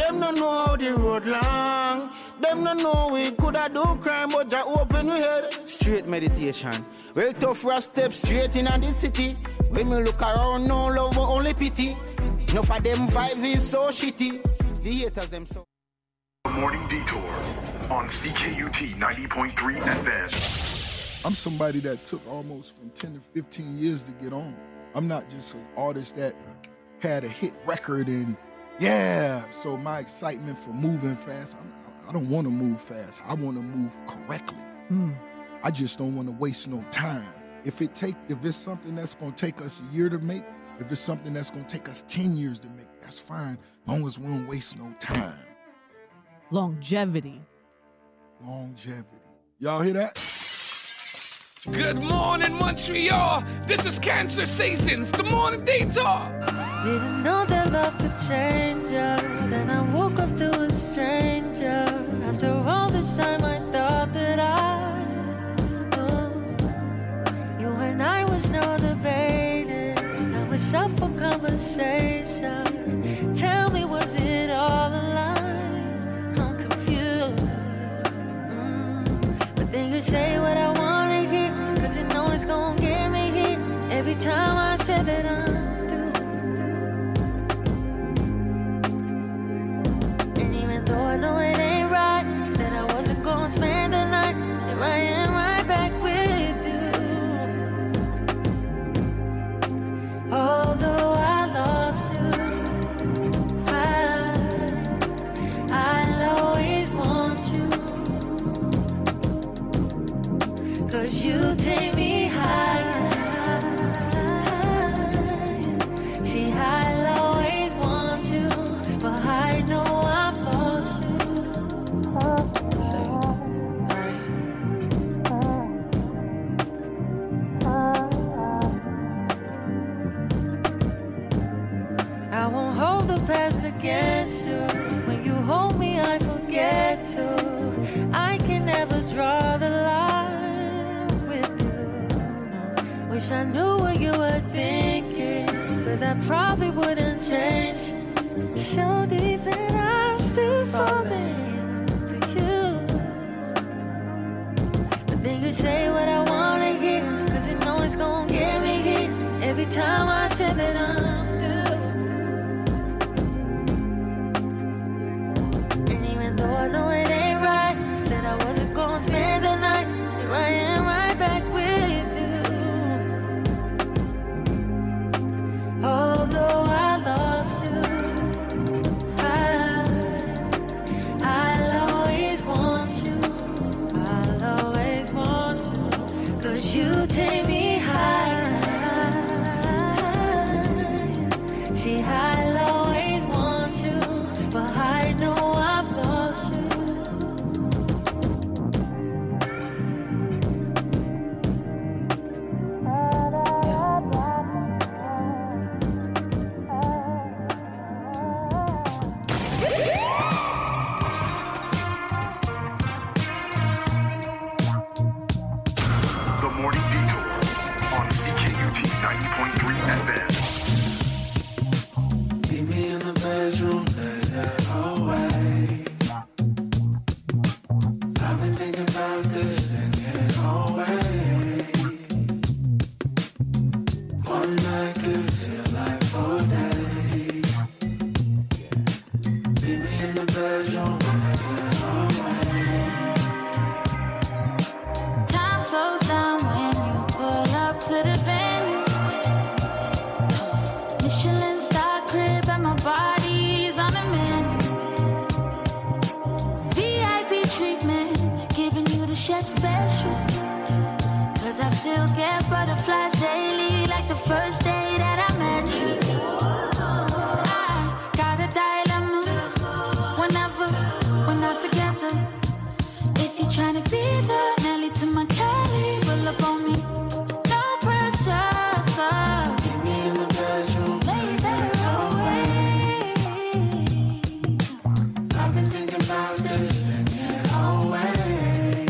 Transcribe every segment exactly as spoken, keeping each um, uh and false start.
Them no know how the road long. Them no know we coulda do crime, but just open we head. Straight meditation. Well tough for a step straight in the city. When me look around, no love, but only pity. Enough of them vibes is so shitty. The haters them so. Morning Detour on C K U T ninety point three F M. I'm somebody that took almost from ten to fifteen years to get on. I'm not just an artist that had a hit record and yeah. So my excitement for moving fast, I'm, I don't want to move fast. I want to move correctly. Mm. I just don't want to waste no time. If it take, if it's something that's going to take us a year to make, if it's something that's going to take us ten years to make, that's fine. As long as we don't waste no time. Longevity. Longevity. Y'all hear that? Good morning, Montreal. This is Cancer Seasons, the Morning Detour. Didn't know that love could change ya. Then I woke up to a stranger. After all this time, I thought that I knew. You and I was no debating. Now it's up for conversation. Tell me, was it all a lie? I'm confused. Mm. But then you say what I want to hear, cause you know it's gonna get me hit every time I say that I'm though I know it ain't right, said I wasn't gonna spend the night. Here I am right back with you. Although I lost you, I, I'll always want you. Cause you take me high. See, I'll always want you, but I know I'm I won't hold the past against you. When you hold me, I forget to. I can never draw the line with you. Wish I knew what you were thinking, but that probably wouldn't change. So deep and I'm still falling for you. But then you say what I wanna hear, cause you know it's gonna get me hit every time I say that I'm through. And even though I know it ain't right, said I wasn't gonna spend the night, here I am right back with you. Although I lost you, I'll always want you. I'll always want you. Cause you take me high. See, I'll always want you, but I know I've lost you.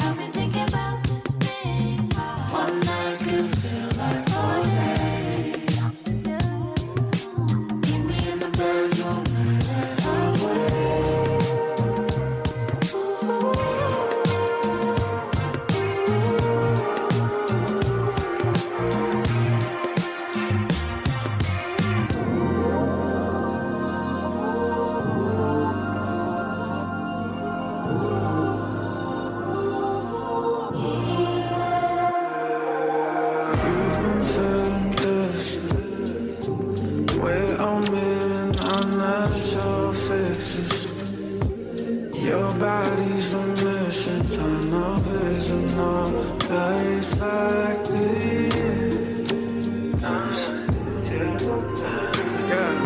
One night could feel like four days. Your body's a mission, tunnel vision, no place like this. Yeah.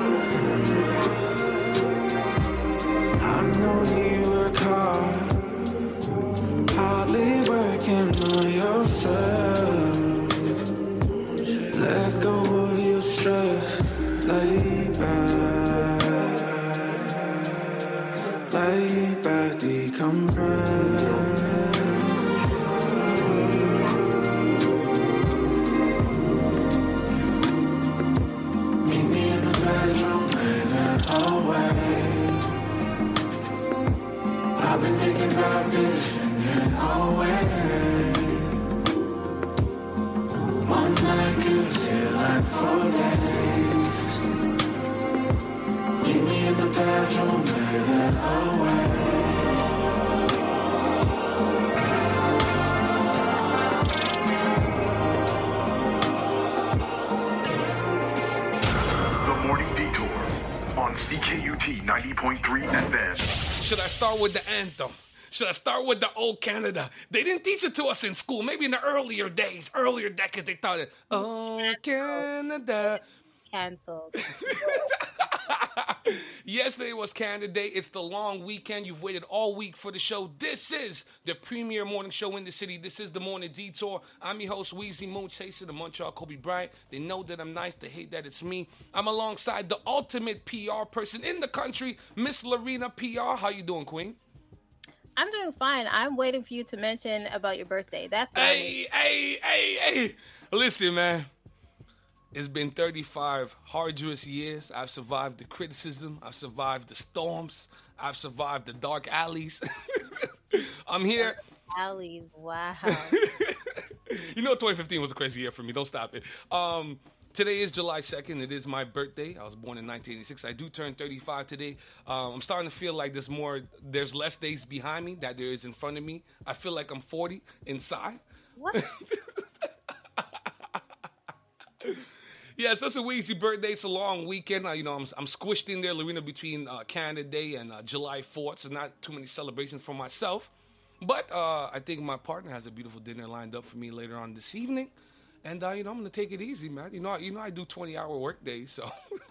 I know you work hard, hardly working on yourself. Let go of your stress, lay back, lay back, decompress. Meet me in the bedroom, baby, always. I've been thinking about this and always. One night could feel like four days. Meet me in the bedroom, baby, always. The Morning Detour on C K U T ninety point three F M. Should I start with the anthem? Should I start with the old Canada? They didn't teach it to us in school. Maybe in the earlier days, earlier decades, they taught it. Oh, Canada. Cancelled. Yesterday was Canada Day. It's the long weekend. You've waited all week for the show. This is the premier morning show in the city. This is the Morning Detour. I'm your host, Weezy Moon Chaser, the Montreal Kobe Bryant. They know that I'm nice. They hate that it's me. I'm alongside the ultimate P R person in the country, Miss Lorena P R. How you doing, Queen? I'm doing fine. I'm waiting for you to mention about your birthday. That's what Hey, hey, hey, hey. Listen, man. It's been thirty-five arduous years. I've survived the criticism. I've survived the storms. I've survived the dark alleys. I'm here. Alleys, wow. You know, twenty fifteen was a crazy year for me. Don't stop it. Um, today is July second. It is my birthday. I was born in nineteen eighty-six. I do turn thirty-five today. Um, I'm starting to feel like there's more, there's less days behind me that there is in front of me. I feel like I'm forty inside. What? Yeah, so it's a Weezy birthday. It's a long weekend. Uh, you know, I'm, I'm squished in there, Lorena, between uh, Canada Day and uh, July fourth, so not too many celebrations for myself. But uh, I think my partner has a beautiful dinner lined up for me later on this evening. And, uh, you know, I'm going to take it easy, man. You know, you know I do twenty-hour work days, so...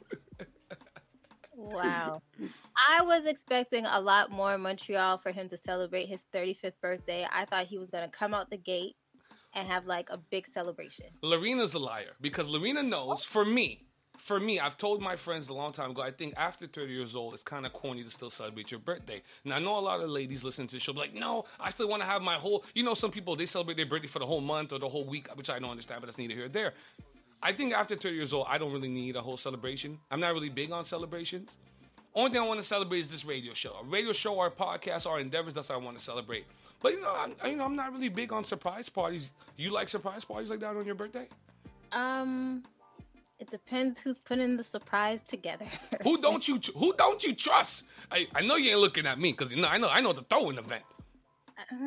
Wow. I was expecting a lot more in Montreal for him to celebrate his thirty-fifth birthday. I thought he was going to come out the gate and have like a big celebration. Lorena's a liar because Lorena knows, for me, for me, I've told my friends a long time ago, I think after thirty years old, it's kind of corny to still celebrate your birthday. And I know a lot of ladies listening to the show be like, no, I still want to have my whole, you know, some people, they celebrate their birthday for the whole month or the whole week, which I don't understand, but that's neither here nor there. I think after thirty years old, I don't really need a whole celebration. I'm not really big on celebrations. Only thing I want to celebrate is this radio show. A radio show, our podcast, our endeavors, that's what I want to celebrate. But, you know, I'm, you know, I'm not really big on surprise parties. You like surprise parties like that on your birthday? Um, it depends who's putting the surprise together. Who don't you Who don't you trust? I, I know you ain't looking at me because you know I know I know the throwing event. Uh,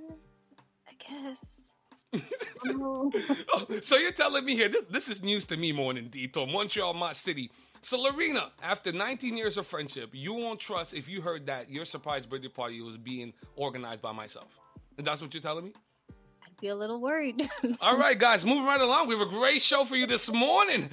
I guess. Oh. Oh, so you're telling me here this, this is news to me, Morning Detour, Montreal, my city. So Lorena, after nineteen years of friendship, you won't trust if you heard that your surprise birthday party was being organized by myself. And that's what you're telling me? I'd be a little worried. All right, guys, moving right along. We have a great show for you this morning.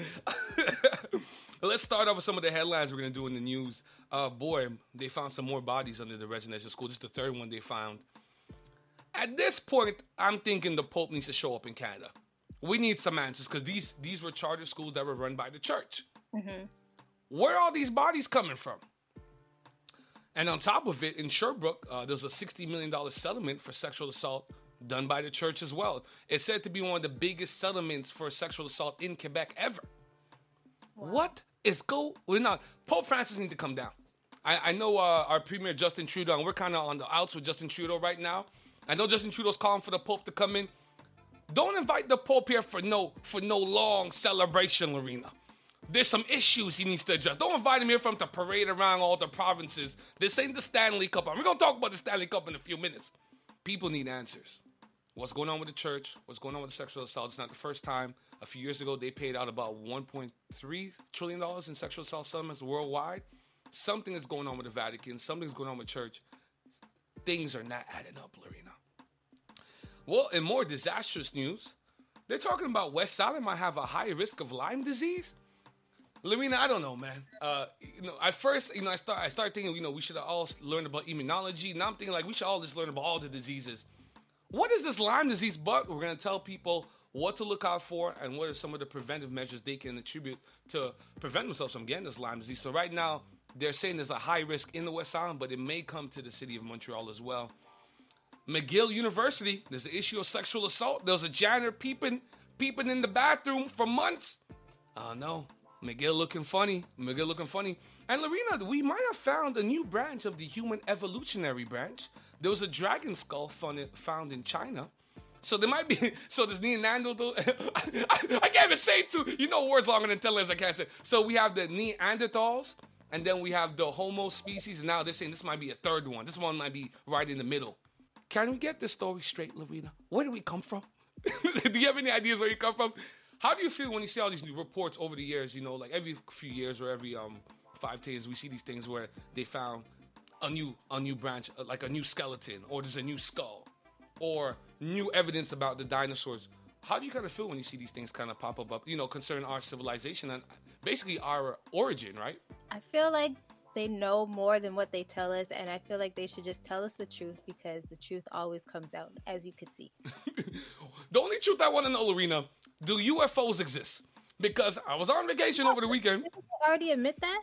Let's start off with some of the headlines we're going to do in the news. Uh, boy, they found some more bodies under the residential school. This is the third one they found. At this point, I'm thinking the Pope needs to show up in Canada. We need some answers because these, these were charter schools that were run by the church. Mm-hmm. Where are all these bodies coming from? And on top of it, in Sherbrooke, uh, there's a sixty million dollars settlement for sexual assault done by the church as well. It's said to be one of the biggest settlements for sexual assault in Quebec ever. Wow. What is go? Well, now, Pope Francis needs to come down. I, I know uh, our Premier Justin Trudeau, and we're kind of on the outs with Justin Trudeau right now. I know Justin Trudeau's calling for the Pope to come in. Don't invite the Pope here for no for no long celebration, Lorena. There's some issues he needs to address. Don't invite him here for him to parade around all the provinces. This ain't the Stanley Cup. We're going to talk about the Stanley Cup in a few minutes. People need answers. What's going on with the church? What's going on with the sexual assault? It's not the first time. A few years ago, they paid out about one point three trillion dollars in sexual assault settlements worldwide. Something is going on with the Vatican. Something's going on with church. things are not adding up, Lorena. Well, in more disastrous news, they're talking about West Island might have a higher risk of Lyme disease. Lorena, I don't know, man. Uh, you know, at first, you know, I start, I start thinking, you know, we should have all learned about immunology. Now I'm thinking, like, we should all just learn about all the diseases. What is this Lyme disease? But we're going to tell people what to look out for and what are some of the preventive measures they can attribute to prevent themselves from getting this Lyme disease. So right now, they're saying there's a high risk in the West Island, but it may come to the city of Montreal as well. McGill University, there's the issue of sexual assault. There was a janitor peeping, peeping in the bathroom for months. Oh, uh, no. McGill looking funny. McGill looking funny. And Lorena, we might have found a new branch of the human evolutionary branch. There was a dragon skull found, found in China. So there might be, so this Neanderthal, I, I, I can't even say two, you know words longer than ten letters I can't say. So we have the Neanderthals, and then we have the Homo species, and now they're saying this might be a third one. This one might be right in the middle. Can we get this story straight, Lorena? Where do we come from? Do you have any ideas where you come from? How do you feel when you see all these new reports over the years, you know, like every few years or every um five, ten years, we see these things where they found a new a new branch, like a new skeleton, or there's a new skull, or new evidence about the dinosaurs. How do you kind of feel when you see these things kind of pop up, you know, concerning our civilization and basically our origin, right? I feel like they know more than what they tell us, and I feel like they should just tell us the truth, because the truth always comes out, as you could see. The only truth I want to know, Lorena, do U F Os exist? Because I was on vacation over the weekend. Did they already admit that?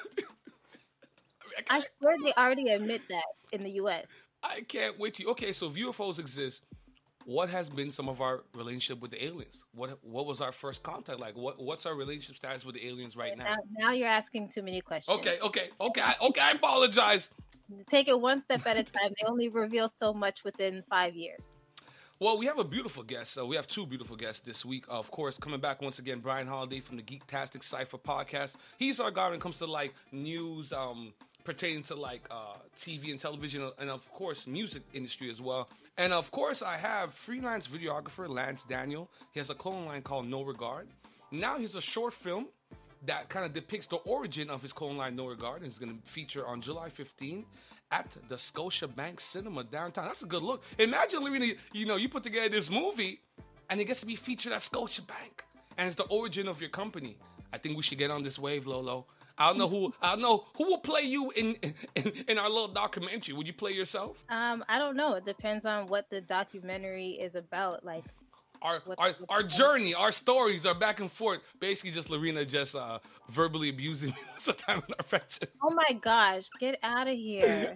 I swear they already admit that in the U S. I can't wait to. Okay, so if U F Os exist, what has been some of our relationship with the aliens? What what was our first contact like? What what's our relationship status with the aliens right now? Now, now you're asking too many questions. Okay, okay, okay, I, okay. I apologize. Take it one step at a time. They only reveal so much within five years. Well, we have a beautiful guest. Uh, we have two beautiful guests this week. Uh, of course, coming back once again, Brian Holiday from the Geektastic Cypher podcast. He's our guy when it comes to like news um, pertaining to like uh, T V and television, and of course, music industry as well. And of course, I have freelance videographer Lance Daniel. He has a clothing line called No Regard. Now he has a short film that kind of depicts the origin of his clothing line No Regard. It's going to feature on July fifteenth at the Scotiabank Cinema downtown. That's a good look. Imagine, Lorena, you know, you put together this movie and it gets to be featured at Scotiabank, and it's the origin of your company. I think we should get on this wave, Lolo. I don't know who. I don't know who will play you in, in in our little documentary. Would you play yourself? Um, I don't know. It depends on what the documentary is about. Like our what, our, what our journey, our stories, are back and forth. Basically, just Lorena just uh, verbally abusing me most of the time in our friendship. Oh my gosh, get out of here!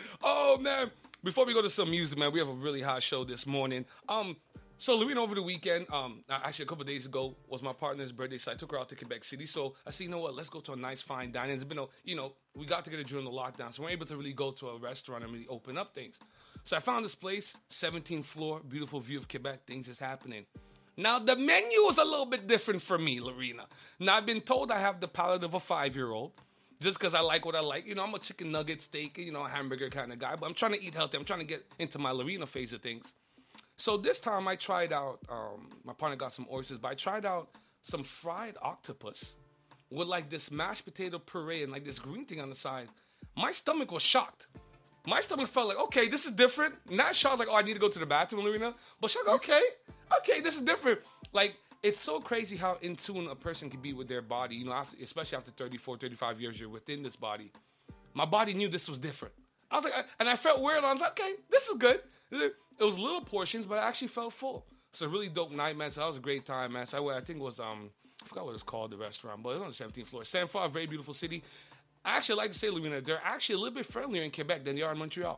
Oh man! Before we go to some music, man, we have a really hot show this morning. Um. So Lorena, over the weekend, um, actually a couple of days ago, was my partner's birthday, so I took her out to Quebec City. So I said, you know what, let's go to a nice fine dining. It's been, a, you know, we got together during the lockdown, so we're able to really go to a restaurant and really open up things. So I found this place, seventeenth floor, beautiful view of Quebec, things is happening. Now, the menu was a little bit different for me, Lorena. Now, I've been told I have the palate of a five-year-old, just because I like what I like. You know, I'm a chicken nugget, steak, you know, a hamburger kind of guy, but I'm trying to eat healthy. I'm trying to get into my Lorena phase of things. So this time I tried out, um, my partner got some oysters, but I tried out some fried octopus with like this mashed potato puree and like this green thing on the side. My stomach was shocked. My stomach felt like, okay, this is different. Not shocked like, oh, I need to go to the bathroom, Lorena. But shocked, okay, okay, this is different. Like, it's so crazy how in tune a person can be with their body, you know, after, especially after thirty-four, thirty-five years you're within this body. My body knew this was different. I was like, I, and I felt weird. I was like, okay, this is good. It was little portions, but I actually felt full. It's a really dope night, man. So that was a great time, man. So I, I think it was, um, I forgot what it's called, the restaurant, but it was on the seventeenth floor. Saint Foy, a very beautiful city. I actually like to say, Lorena, they're actually a little bit friendlier in Quebec than they are in Montreal.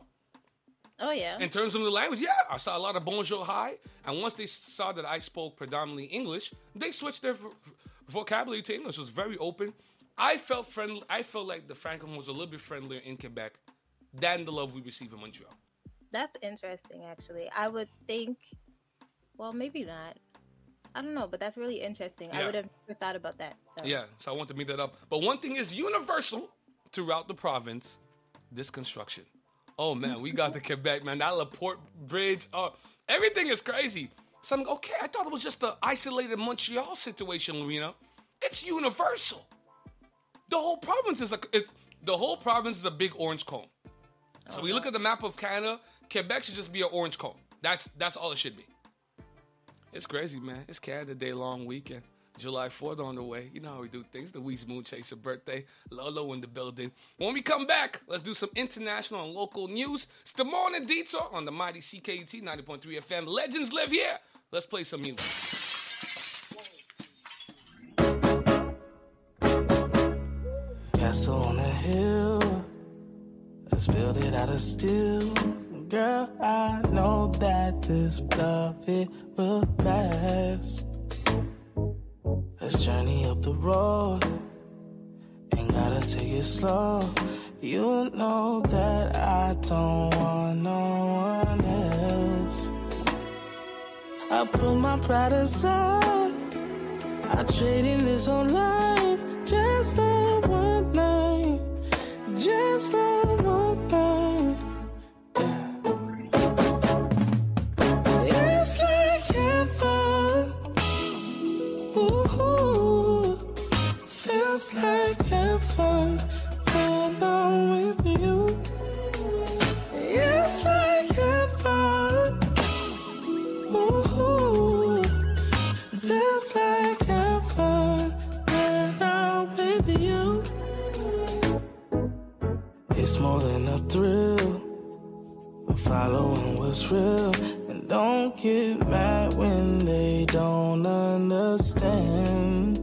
Oh, yeah. In terms of the language, yeah. I saw a lot of bonjour, hi. And once they saw that I spoke predominantly English, they switched their vo- vocabulary to English. It was very open. I felt friendly. I felt like the Francophone was a little bit friendlier in Quebec than the love we receive in Montreal. That's interesting, actually. I would think, well, maybe not. I don't know, but that's really interesting. Yeah. I would have never thought about that. So. Yeah, so I want to meet that up. But one thing is universal throughout the province, this construction. Oh, man, we got to Quebec, man. That LaPorte Bridge, oh, everything is crazy. So I'm like, okay, I thought it was just an isolated Montreal situation, Lorena. It's universal. The whole province is a, it, the whole province is a big orange cone. So we look at the map of Canada, Quebec should just be an orange cone. That's that's all it should be. It's crazy, man. It's Canada Day long weekend. July fourth on the way. You know how we do things. The Weez Moon Chaser birthday. Lolo in the building. When we come back, let's do some international and local news. It's the Morning Detour on the mighty C K U T ninety point three F M. Legends live here. Let's play some music. Castle on a hill. Let's build it out of steel. Girl, I know that this love, it will last. Let's journey up the road. Ain't gotta take it slow. You know that I don't want no one else. I put my pride aside. I trade in this whole life just for one night. Just for one night. Yeah. It's like heaven. Ooh, feels like heaven when I'm with you. It's like heaven. Ooh, feels like heaven when I'm with you. It's more than a thrill. We're following what's real. And don't get mad when they don't understand.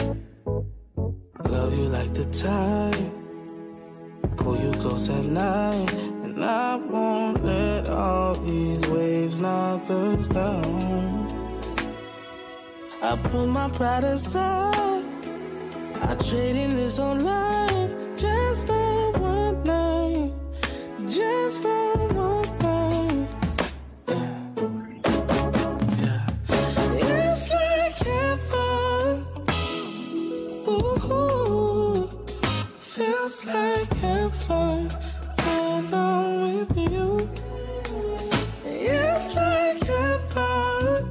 Love you like the tide. Pull you close at night. And I won't let all these waves knock us down. I put my pride aside. I trade in this whole life just for one night. Just for one night. Yeah. Yeah. It's like heaven. Ooh, feels like heaven when I'm with you. It's like heaven.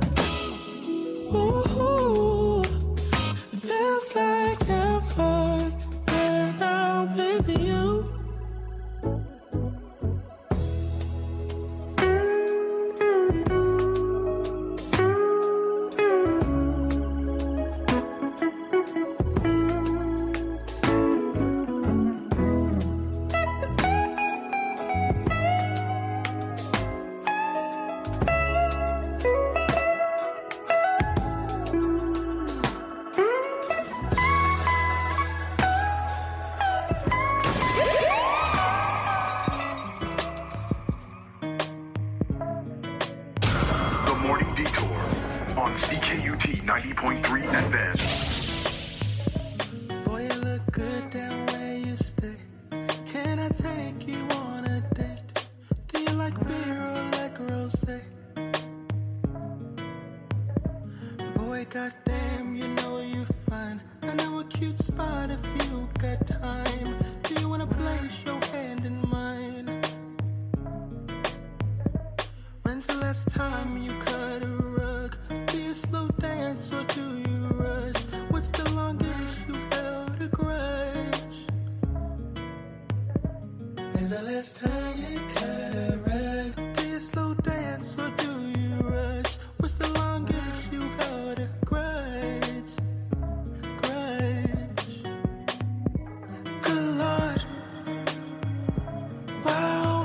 Ooh, feels like heaven when I'm with you. The Morning Detour on C K U T ninety point three F M. Boy, you look good down where you stay. Can I take you on a date? Do you like beer or like rosé? Boy, goddamn, you know you're fine. I know a cute spot if you got time. Do you wanna place your hand in mine? When's the last time you cut a rug? Do you slow dance or do you rush? What's the longest you held a grudge? When's the last time you cut a rug? Do you slow dance or do you rush? What's the longest you held a grudge? Grudge. Good Lord. Wow.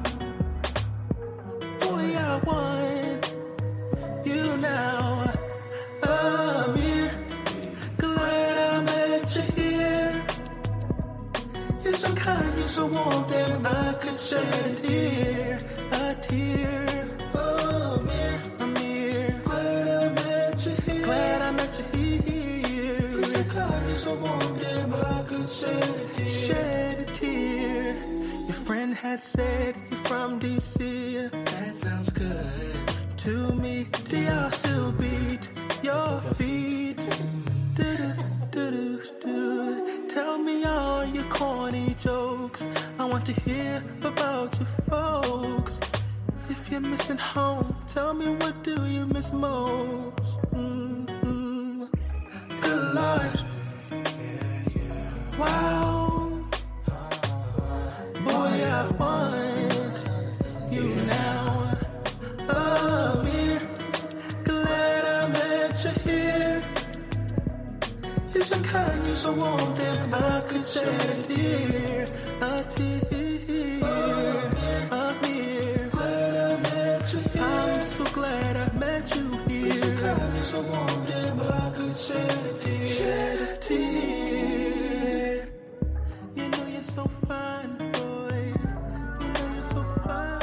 Boy, I want you now. I'm here. Glad I met you here. You're so kind, you're so warm, damn, I could shed a tear, a tear. Oh, I'm here, I'm here. Glad I met you here. Glad I met you here. You're so kind, you're so warm, damn, I could shed a tear. Shed a tear. Your friend had said you're from D C. That sounds good to me. Do y'all still beat your feet? Do-do, do-do, do. Tell me all your corny jokes. I want to hear about your folks. If you're missing home, tell me what do you miss most? Mm-hmm. Good Lord. Wow. Boy, I want kind you're so warm that I could shed a tear, a tear. I'm here, glad I met you here. I'm so glad I met you here. You're so kind you're so warm that I could shed a tear, shed a tear. You know you're so fine, boy. You know you're so fine.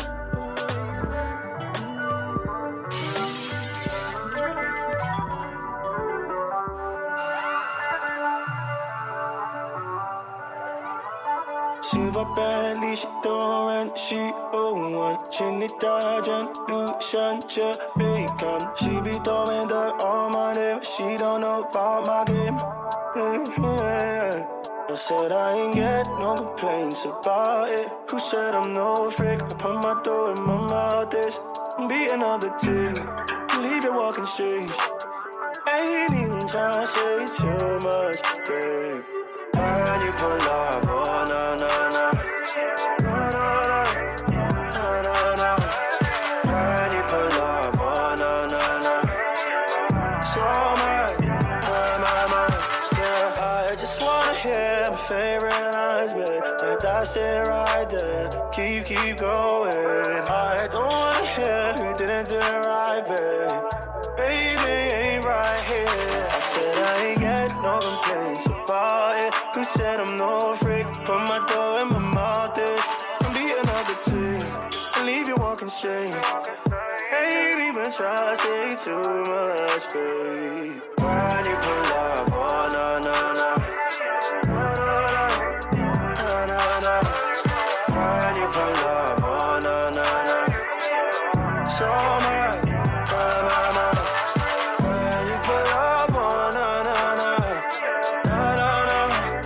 She va Bentley, she don't rent, she own one. Trinidad and Lucian, Jamaican. She be throwing dirt on my name, she don't know about my game. Mm-hmm. I said I ain't get no complaints about it. Who said I'm no freak? I put my door in my mouth, this beating up the team. Leave it walking straight. Ain't even trying to say too much, babe. When you pull up, oh na na na, na na na, na na na. When you pull up, oh na na na, so mad, my my my. Yeah, I just wanna hear my favorite lines, babe. And that's it right there. Keep keep going. I don't wanna hear who didn't do it right, babe. Baby ain't right here. I said I ain't get no complaints about it. Who said I'm no freak? Put my door in my mouth, this. I'm beating up the team and leave you walking straight. Ain't even try to say too much, babe. When you pull up, oh na na na, na na na, na na. When you pull up, oh na na na, so mad, my my my. When you pull up, oh na na na, na na na.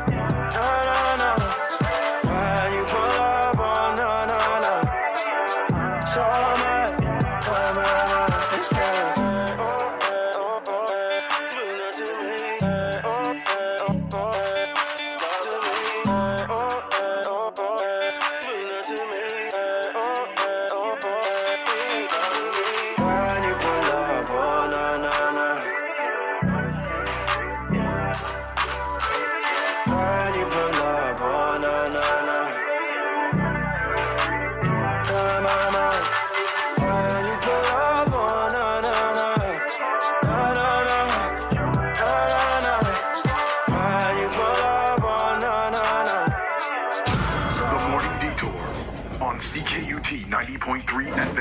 C K U T ninety point three F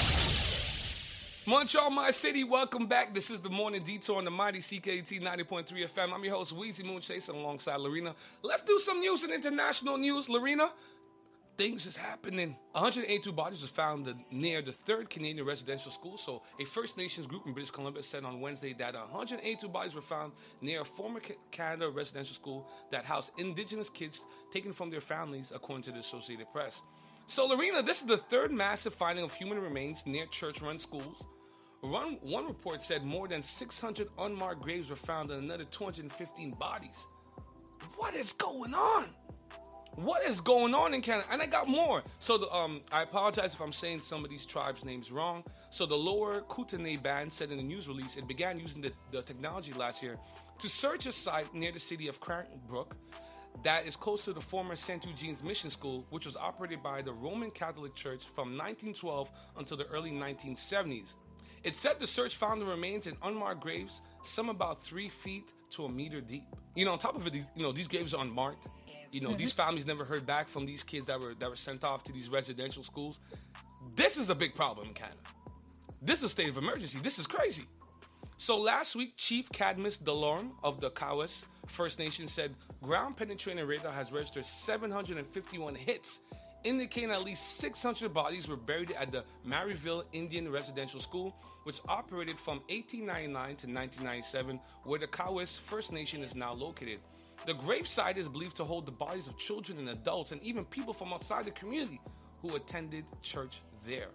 M. Montreal, my city, welcome back. This is the Morning Detour on the mighty C K U T ninety point three F M. I'm your host, Weezy Moonchase, alongside Lorena. Let's do some news and international news. Lorena, things is happening. one hundred eighty-two bodies were found near the third Canadian residential school. So a First Nations group in British Columbia said on Wednesday that one hundred eighty-two bodies were found near a former Canada residential school that housed Indigenous kids taken from their families, according to the Associated Press. So, Lorena, this is the third massive finding of human remains near church-run schools. One, one report said more than six hundred unmarked graves were found and another two hundred fifteen bodies. What is going on? What is going on in Canada? And I got more. So the, um, I apologize if I'm saying some of these tribes' names wrong. So the Lower Kootenay Band said in a news release it began using the, the technology last year to search a site near the city of Cranbrook that is close to the former Saint Eugene's Mission School, which was operated by the Roman Catholic Church from nineteen twelve until the early nineteen seventies. It said the search found the remains in unmarked graves, some about three feet to a meter deep. You know, on top of it, you know, these graves are unmarked. You know, mm-hmm. These families never heard back from these kids that were that were sent off to these residential schools. This is a big problem in Canada. This is a state of emergency. This is crazy. So last week, Chief Cadmus Delorme of the Cowes First Nation said ground penetrating radar has registered seven hundred fifty-one hits, indicating at least six hundred bodies were buried at the Maryville Indian Residential School, which operated from eighteen ninety-nine to nineteen ninety-seven, where the Cowes First Nation is now located. The gravesite is believed to hold the bodies of children and adults and even people from outside the community who attended church there.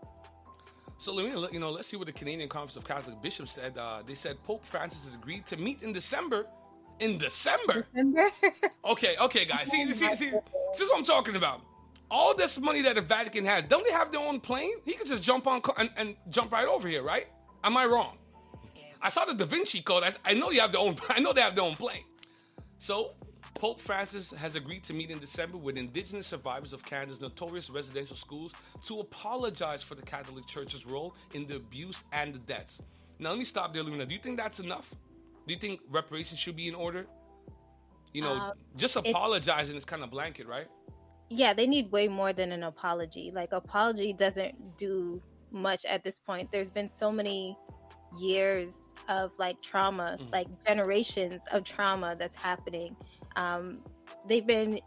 So, Lorena, you know, let's see what the Canadian Conference of Catholic Bishops said. Uh, they said Pope Francis has agreed to meet in December. In December? December? okay, okay, guys. See, see, see, this is what I'm talking about. All this money that the Vatican has, don't they have their own plane? He could just jump on and, and jump right over here, right? Am I wrong? I saw the Da Vinci Code. I, I know you have their own. I know they have their own plane. So, Pope Francis has agreed to meet in December with Indigenous survivors of Canada's notorious residential schools to apologize for the Catholic Church's role in the abuse and the deaths. Now, let me stop there, Luna. Do you think that's enough? Do you think reparations should be in order? You know, Um, just apologizing is kind of blanket, right? Yeah, they need way more than an apology. Like, apology doesn't do much at this point. There's been so many years of like trauma, Mhm. like generations of trauma that's happening. Um, they've been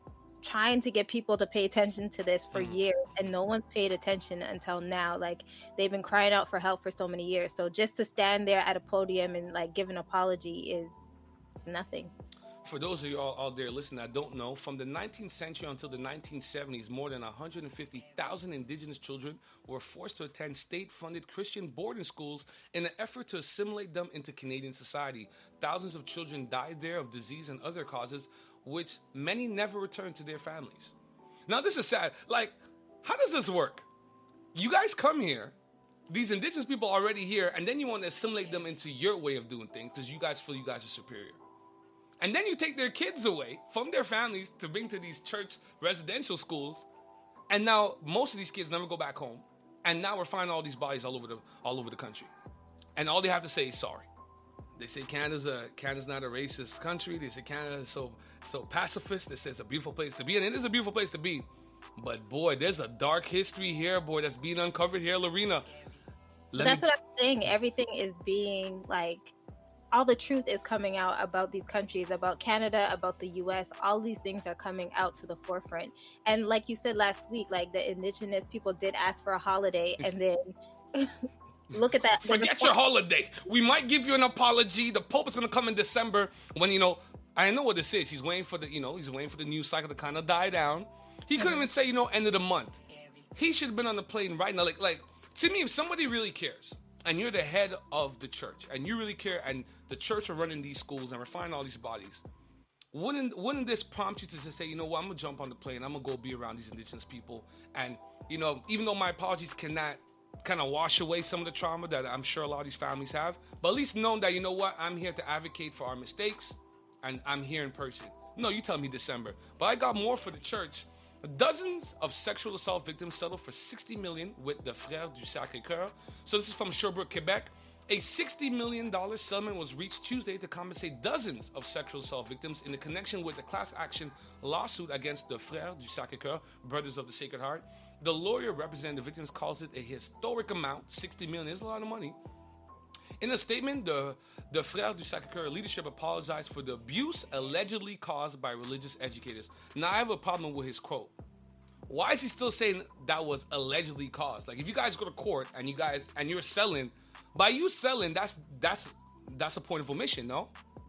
trying to get people to pay attention to this for Mhm. years, and no one's paid attention until now. Like, they've been crying out for help for so many years. So just to stand there at a podium and like give an apology is nothing. For those of you all out there listening that don't know, from the nineteenth century until the nineteen seventies, more than one hundred fifty thousand Indigenous children were forced to attend state-funded Christian boarding schools in an effort to assimilate them into Canadian society. Thousands of children died there of disease and other causes, which many never returned to their families. Now, this is sad. Like, how does this work? You guys come here, these Indigenous people are already here, and then you want to assimilate them into your way of doing things because you guys feel you guys are superior. And then you take their kids away from their families to bring to these church residential schools. And now most of these kids never go back home. And now we're finding all these bodies all over the all over the country. And all they have to say is sorry. They say Canada's a Canada's not a racist country. They say Canada is so so pacifist. They say it's a beautiful place to be. And it is a beautiful place to be. But boy, there's a dark history here, boy, that's being uncovered here, Lorena. Let That's me- what I'm saying. Everything is being like, all the truth is coming out about these countries, about Canada, about the U S. All these things are coming out to the forefront. And like you said last week, like the Indigenous people did ask for a holiday, and then look at that. the Forget your response- holiday. We might give you an apology. The Pope is going to come in December when, you know, I know what this is. He's waiting for the, you know, he's waiting for the news cycle to kind of die down. He couldn't even say, you know, end of the month. He should have been on the plane right now. Like, like to me, if somebody really cares, and you're the head of the church, and you really care, and the church are running these schools, and we're finding all these bodies, wouldn't wouldn't this prompt you to just say, you know what, I'm gonna jump on the plane, I'm gonna go be around these Indigenous people, and you know, even though my apologies cannot kind of wash away some of the trauma that I'm sure a lot of these families have, but at least knowing that, you know what, I'm here to advocate for our mistakes, and I'm here in person. No, you tell me December, but I got more for the church. Dozens of sexual assault victims settled for sixty million dollars with the Frères du Sacré-Cœur. So this is from Sherbrooke, Quebec. A sixty million dollars settlement was reached Tuesday to compensate dozens of sexual assault victims in connection with the class action lawsuit against the Frères du Sacré-Cœur, Brothers of the Sacred Heart. The lawyer representing the victims calls it a historic amount. sixty million dollars is a lot of money. In a statement, the, the Frères du Sacré-Cœur leadership apologized for the abuse allegedly caused by religious educators. Now, I have a problem with his quote. Why is he still saying that was allegedly caused? Like, if you guys go to court and you guys and you're selling, by you selling, that's that's that's a point of omission, no?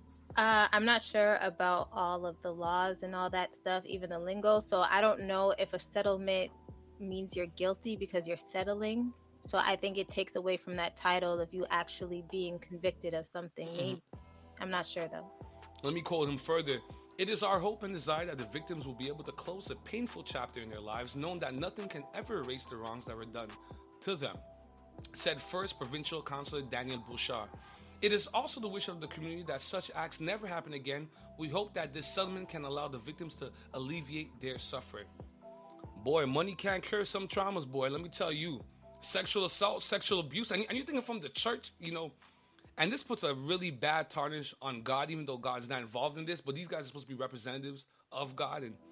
Uh, I'm not sure about all of the laws and all that stuff, even the lingo. So I don't know if a settlement means you're guilty because you're settling. So I think it takes away from that title of you actually being convicted of something. Maybe. I'm not sure though. Let me quote him further. It is our hope and desire that the victims will be able to close a painful chapter in their lives, knowing that nothing can ever erase the wrongs that were done to them, said First Provincial Councillor Daniel Bouchard. It is also the wish of the community that such acts never happen again. We hope that this settlement can allow the victims to alleviate their suffering. Boy, money can't cure some traumas, boy. Let me tell you. Sexual assault, sexual abuse, and, and you're thinking from the church, you know, and this puts a really bad tarnish on God, even though God's not involved in this, but these guys are supposed to be representatives of God, and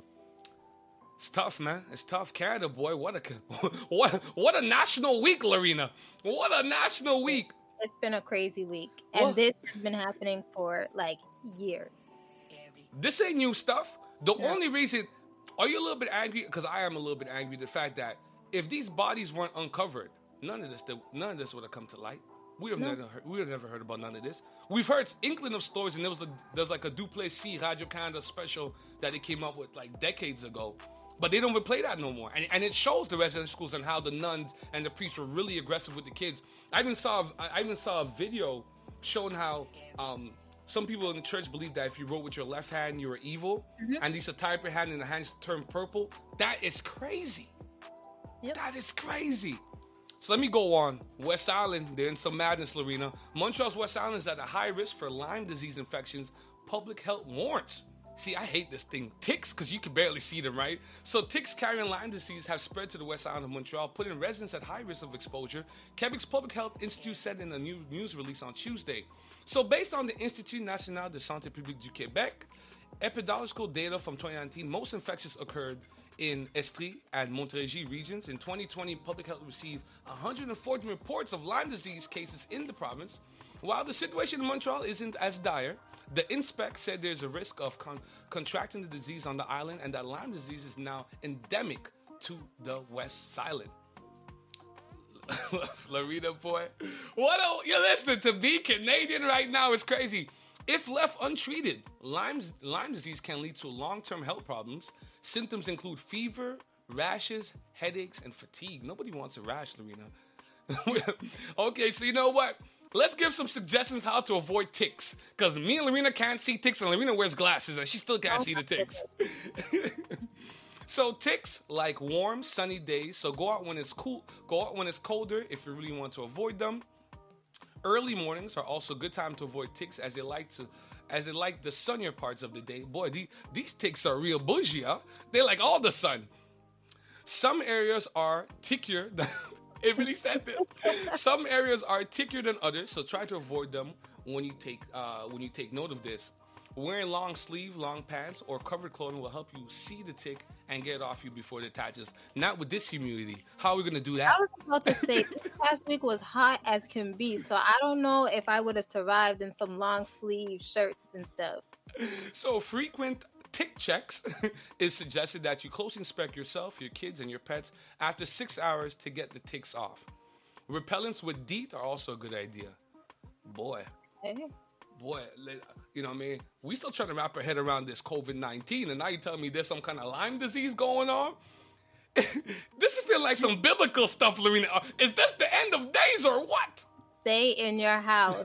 it's tough, man. It's tough. Canada, boy, what a what what a national week, Lorena. What a national week. It's been a crazy week, and What? this has been happening for like years. This ain't new stuff. The Yeah. only reason, are you a little bit angry? Because I am a little bit angry at the fact that if these bodies weren't uncovered, none of this, none of this would have come to light. We would have No. never heard, we would have never heard about none of this. We've heard inkling of stories, and there was a, there's like a Duplessis Radio Canada special that they came up with like decades ago, but they don't even play that no more. And, and it shows the residential schools and how the nuns and the priests were really aggressive with the kids. I even saw I even saw a video showing how um, some people in the church believe that if you wrote with your left hand, you were evil, and these to type your hand and the hands turn purple. That is crazy. Yep. That is crazy. So let me go on. West Island, they're in some madness, Lorena. Montreal's West Island is at a high risk for Lyme disease infections public health warns. See, I hate this thing. Ticks, because you can barely see them, right? So ticks carrying Lyme disease have spread to the west island of Montreal, putting residents at high risk of exposure, Quebec's Public Health Institute said in a new news release on Tuesday. So based on the Institut National de Santé Publique du Québec, epidemiological data from twenty nineteen, most infections occurred in Estrie and Montérégie regions. In twenty twenty, Public Health received one hundred forty reports of Lyme disease cases in the province. While the situation in Montreal isn't as dire, the inspect said there's a risk of con- contracting the disease on the island and that Lyme disease is now endemic to the West Island. Florida boy. What a, you're listening to be Canadian right now is crazy. If left untreated, Lyme's, Lyme disease can lead to long-term health problems. Symptoms include fever, rashes, headaches, and fatigue. Nobody wants a rash, Lorena. Okay, so you know what? Let's give some suggestions how to avoid ticks. Because me and Lorena can't see ticks, and Lorena wears glasses, and she still can't see the ticks. So ticks like warm, sunny days. So go out when it's cool. Go out when it's colder if you really want to avoid them. Early mornings are also a good time to avoid ticks, as they like to, as they like the sunnier parts of the day. Boy, these, these ticks are real bougie, huh? They like all the sun. Some areas are tickier than... It really said this. Some areas are tickier than others, so try to avoid them when you take uh, when you take note of this. Wearing long sleeve, long pants, or covered clothing will help you see the tick and get it off you before it attaches. Not with this humidity. How are we gonna do that? I was about to say this past week was hot as can be, so I don't know if I would have survived in some long sleeve shirts and stuff. So frequent tick checks is suggested that you closely inspect yourself, your kids, and your pets after six hours to get the ticks off. Repellents with DEET are also a good idea. Boy, Okay. boy, you know what I mean? We still trying to wrap our head around this covid nineteen, and now you're telling me there's some kind of Lyme disease going on? This is feeling like some biblical stuff, Lorena. Is this the end of days or what? Stay in your house.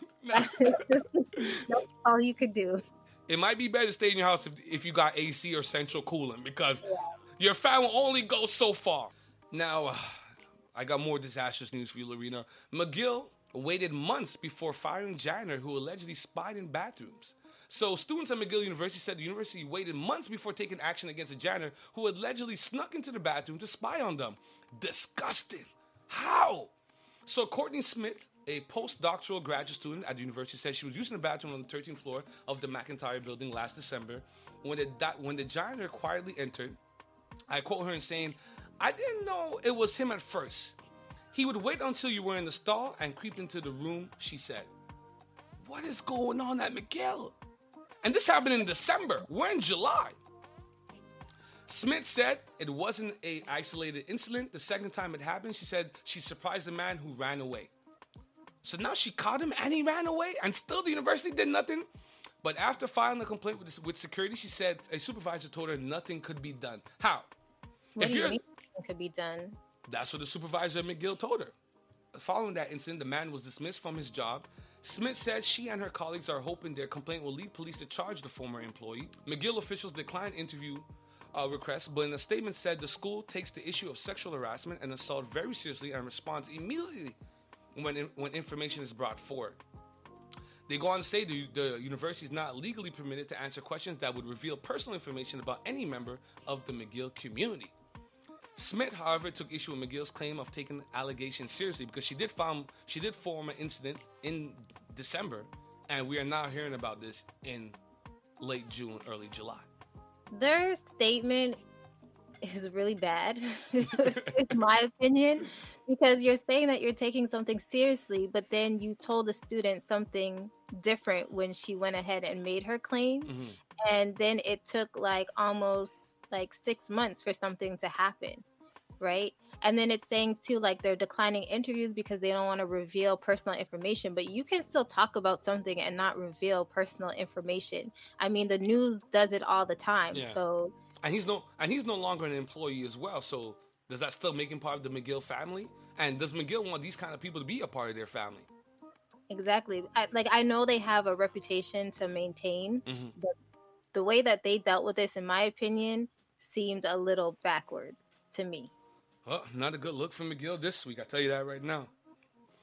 That's all you could do. It might be better to stay in your house if, if you got A C or central cooling, because yeah. your fan will only go so far. Now, uh, I got more disastrous news for you, Lorena. McGill waited months before firing janitor who allegedly spied in bathrooms. So students at McGill University said the university waited months before taking action against a janitor who allegedly snuck into the bathroom to spy on them. Disgusting. How? So Courtney Smith, a postdoctoral graduate student at the university, said she was using the bathroom on the thirteenth floor of the McIntyre building last December when the, when the janitor quietly entered. I quote her in saying, "I didn't know it was him at first. He would wait until you were in the stall and creep into the room," she said. What is going on at McGill? And this happened in December. We're in July. Smith said it wasn't an isolated incident. The second time it happened, she said she surprised the man who ran away. So now she caught him and he ran away, and still the university did nothing. But after filing a complaint with, with security, she said a supervisor told her nothing could be done. How? What if do you you're, mean nothing could be done? That's what the supervisor at McGill told her. Following that incident, the man was dismissed from his job. Smith said she and her colleagues are hoping their complaint will lead police to charge the former employee. McGill officials declined interview uh, requests, but in a statement said the school takes the issue of sexual harassment and assault very seriously and responds immediately when in, when information is brought forward. They go on to say the, the university is not legally permitted to answer questions that would reveal personal information about any member of the McGill community. Smith, however, took issue with McGill's claim of taking allegations seriously because she did found she did form an incident in December, and we are now hearing about this in late June, early July. Their statement is really bad, in my opinion, because you're saying that you're taking something seriously, but then you told the student something different when she went ahead and made her claim, mm-hmm. and then it took like almost like six months for something to happen, right? And then it's saying too, like they're declining interviews because they don't want to reveal personal information, but you can still talk about something and not reveal personal information. I mean, the news does it all the time. Yeah. So, and he's no, and he's no longer an employee as well. So does that still make him part of the McGill family? And does McGill want these kind of people to be a part of their family? Exactly. I, like I know they have a reputation to maintain, mm-hmm. but the way that they dealt with this, in my opinion, seemed a little backwards to me. Well, not a good look for McGill this week, I tell you that right now.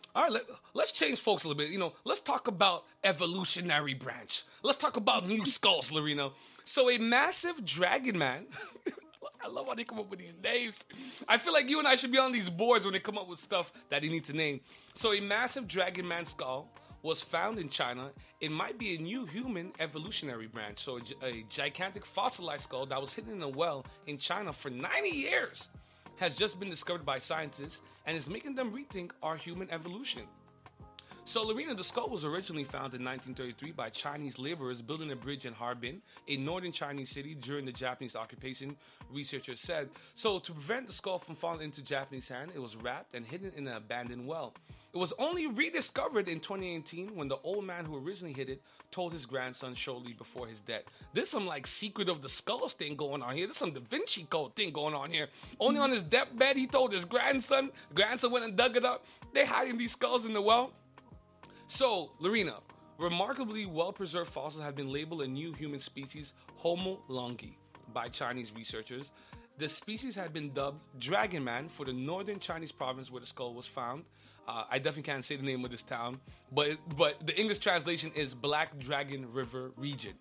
All right, let, let's change folks a little bit. You know, let's talk about evolutionary branch. Let's talk about new skulls, Lorena. So a massive dragon man. I love how they come up with these names. I feel like you and I should be on these boards when they come up with stuff that they need to name. So a massive dragon man skull was found in China. It might be a new human evolutionary branch. So a, a gigantic fossilized skull that was hidden in a well in China for ninety years has just been discovered by scientists and is making them rethink our human evolution. So, Lorena, the skull was originally found in nineteen thirty-three by Chinese laborers building a bridge in Harbin, a northern Chinese city during the Japanese occupation, researchers said. So, to prevent the skull from falling into Japanese hands, it was wrapped and hidden in an abandoned well. It was only rediscovered in twenty eighteen when the old man who originally hid it told his grandson shortly before his death. There's some like secret of the skulls thing going on here. There's some Da Vinci Code thing going on here. Only on his deathbed, he told his grandson. Grandson went and dug it up. They hiding these skulls in the well. So, Lorena, remarkably well-preserved fossils have been labeled a new human species, Homo longi, by Chinese researchers. The species had been dubbed Dragon Man for the northern Chinese province where the skull was found. Uh, I definitely can't say the name of this town, but but the English translation is Black Dragon River Region.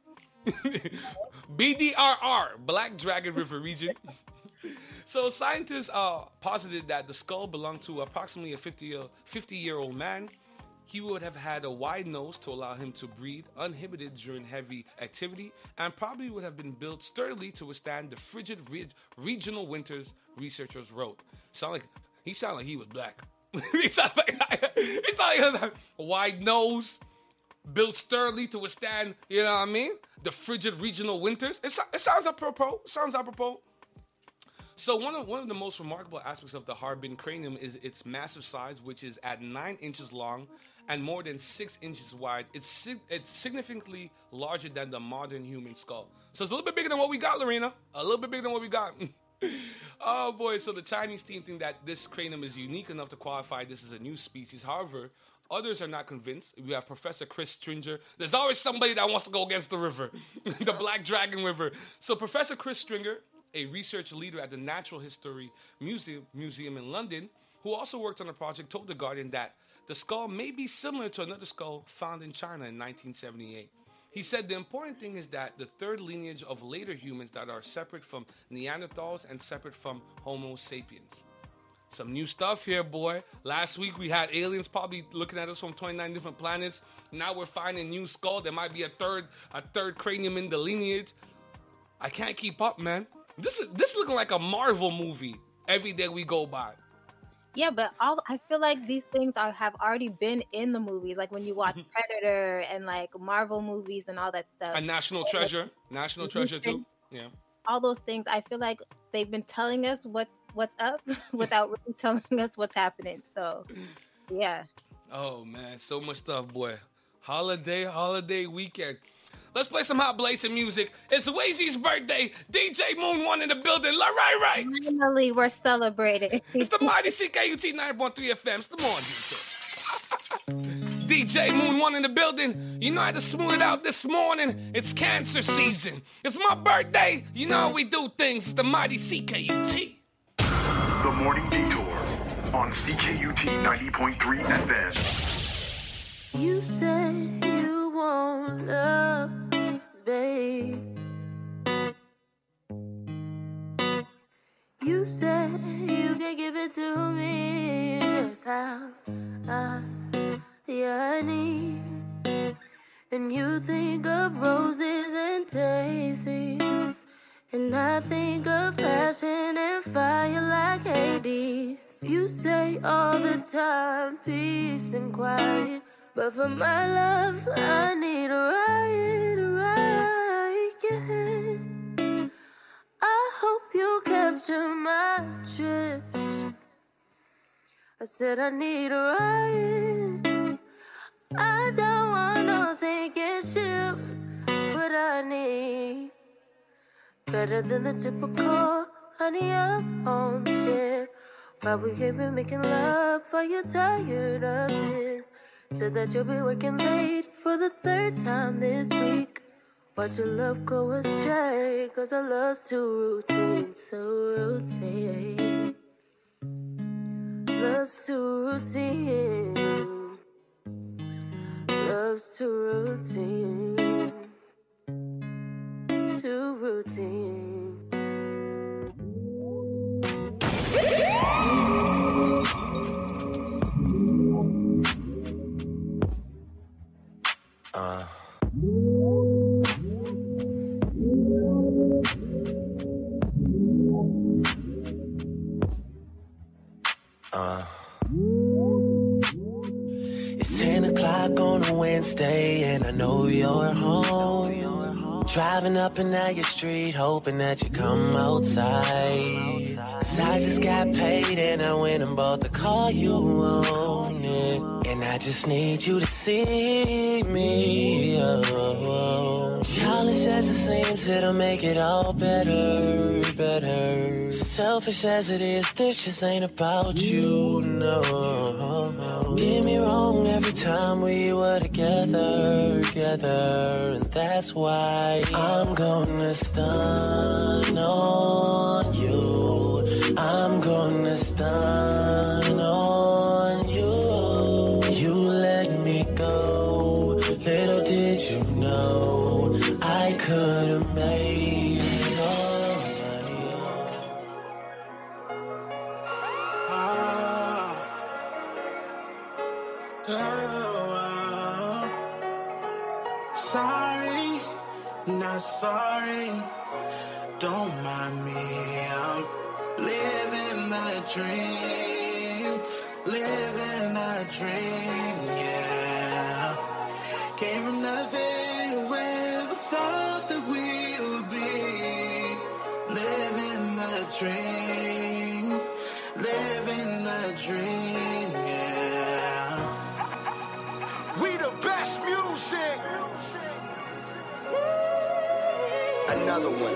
B D R R, Black Dragon River Region. So scientists uh, posited that the skull belonged to approximately a fifty-year-old man. He would have had a wide nose to allow him to breathe uninhibited during heavy activity, and probably would have been built sturdily to withstand the frigid re- regional winters, researchers wrote. Sound like he sounded like he was black. he sounded like he sounded like a wide nose, built sturdily to withstand, you know what I mean? The frigid regional winters. It, so- it sounds apropos. It sounds apropos. So one of one of the most remarkable aspects of the Harbin cranium is its massive size, which is at nine inches long and more than six inches wide. It's sig- it's significantly larger than the modern human skull. So it's a little bit bigger than what we got, Lorena. A little bit bigger than what we got. Oh boy! So the Chinese team think that this cranium is unique enough to qualify this as a new species. However, others are not convinced. We have Professor Chris Stringer. There's always somebody that wants to go against the river, the Black Dragon River. So Professor Chris Stringer, a research leader at the Natural History Museum, Museum in London, who also worked on the project, told The Guardian that the skull may be similar to another skull found in China in nineteen seventy-eight. He said the important thing is that the third lineage of later humans that are separate from Neanderthals and separate from Homo sapiens. Some new stuff here, boy. Last week we had aliens probably looking at us from twenty-nine different planets. Now we're finding a new skull. There might be a third, a third cranium in the lineage. I can't keep up, man. This is this is looking like a Marvel movie every day we go by. Yeah, but all I feel like these things are have already been in the movies. Like when you watch Predator and like Marvel movies and all that stuff. A National Treasure, National Treasure too. Yeah. All those things, I feel like they've been telling us what's what's up without really telling us what's happening. So, yeah. Oh man, so much stuff, boy. Holiday, holiday weekend. Let's play some hot blazing music. It's Wazy's birthday. D J Moon One in the building. La right, right. Finally, we're celebrating. It's the mighty C K U T ninety point three F M. It's the morning. D J Moon One in the building. You know how to smooth it out this morning. It's cancer season. It's my birthday. You know how we do things. It's the mighty C K U T. The Morning Detour on C K U T ninety point three F M. You say you want love, babe. You say you can give it to me just how I, yeah, I need. And you think of roses and daisies, and I think of passion and fire like Hades. You say all the time peace and quiet, but for my love, I need a riot, a riot, yeah. I hope you capture my drift. I said I need a riot. I don't want no sinking ship, but I need better than the typical honey up on shit. Why we ain't been making love? Are you tired of this? Said that you'll be working late for the third time this week. Watch your love go astray, cause our love's too routine, so routine. Love's too routine. love's too routine, too routine. Uh. Uh. It's ten o'clock on a Wednesday and I know you're home. Driving up and down your street hoping that you come outside. Cause I just got paid and I went and bought the car you wanted. And I just need you to see me. Oh, childish as it seems, it'll make it all better, better. Selfish as it is, this just ain't about you, no. Did me wrong every time we were together, together. And that's why I'm gonna stun on you. I'm gonna stun on you. You let me go. Little did you know I could have made it all my own. Ah, oh, sorry, not sorry. Don't mind me. I'm living a dream, living a dream, yeah. Came from nothing, whoever thought that we would be. Living a dream, living a dream, yeah. We the best music. Another one.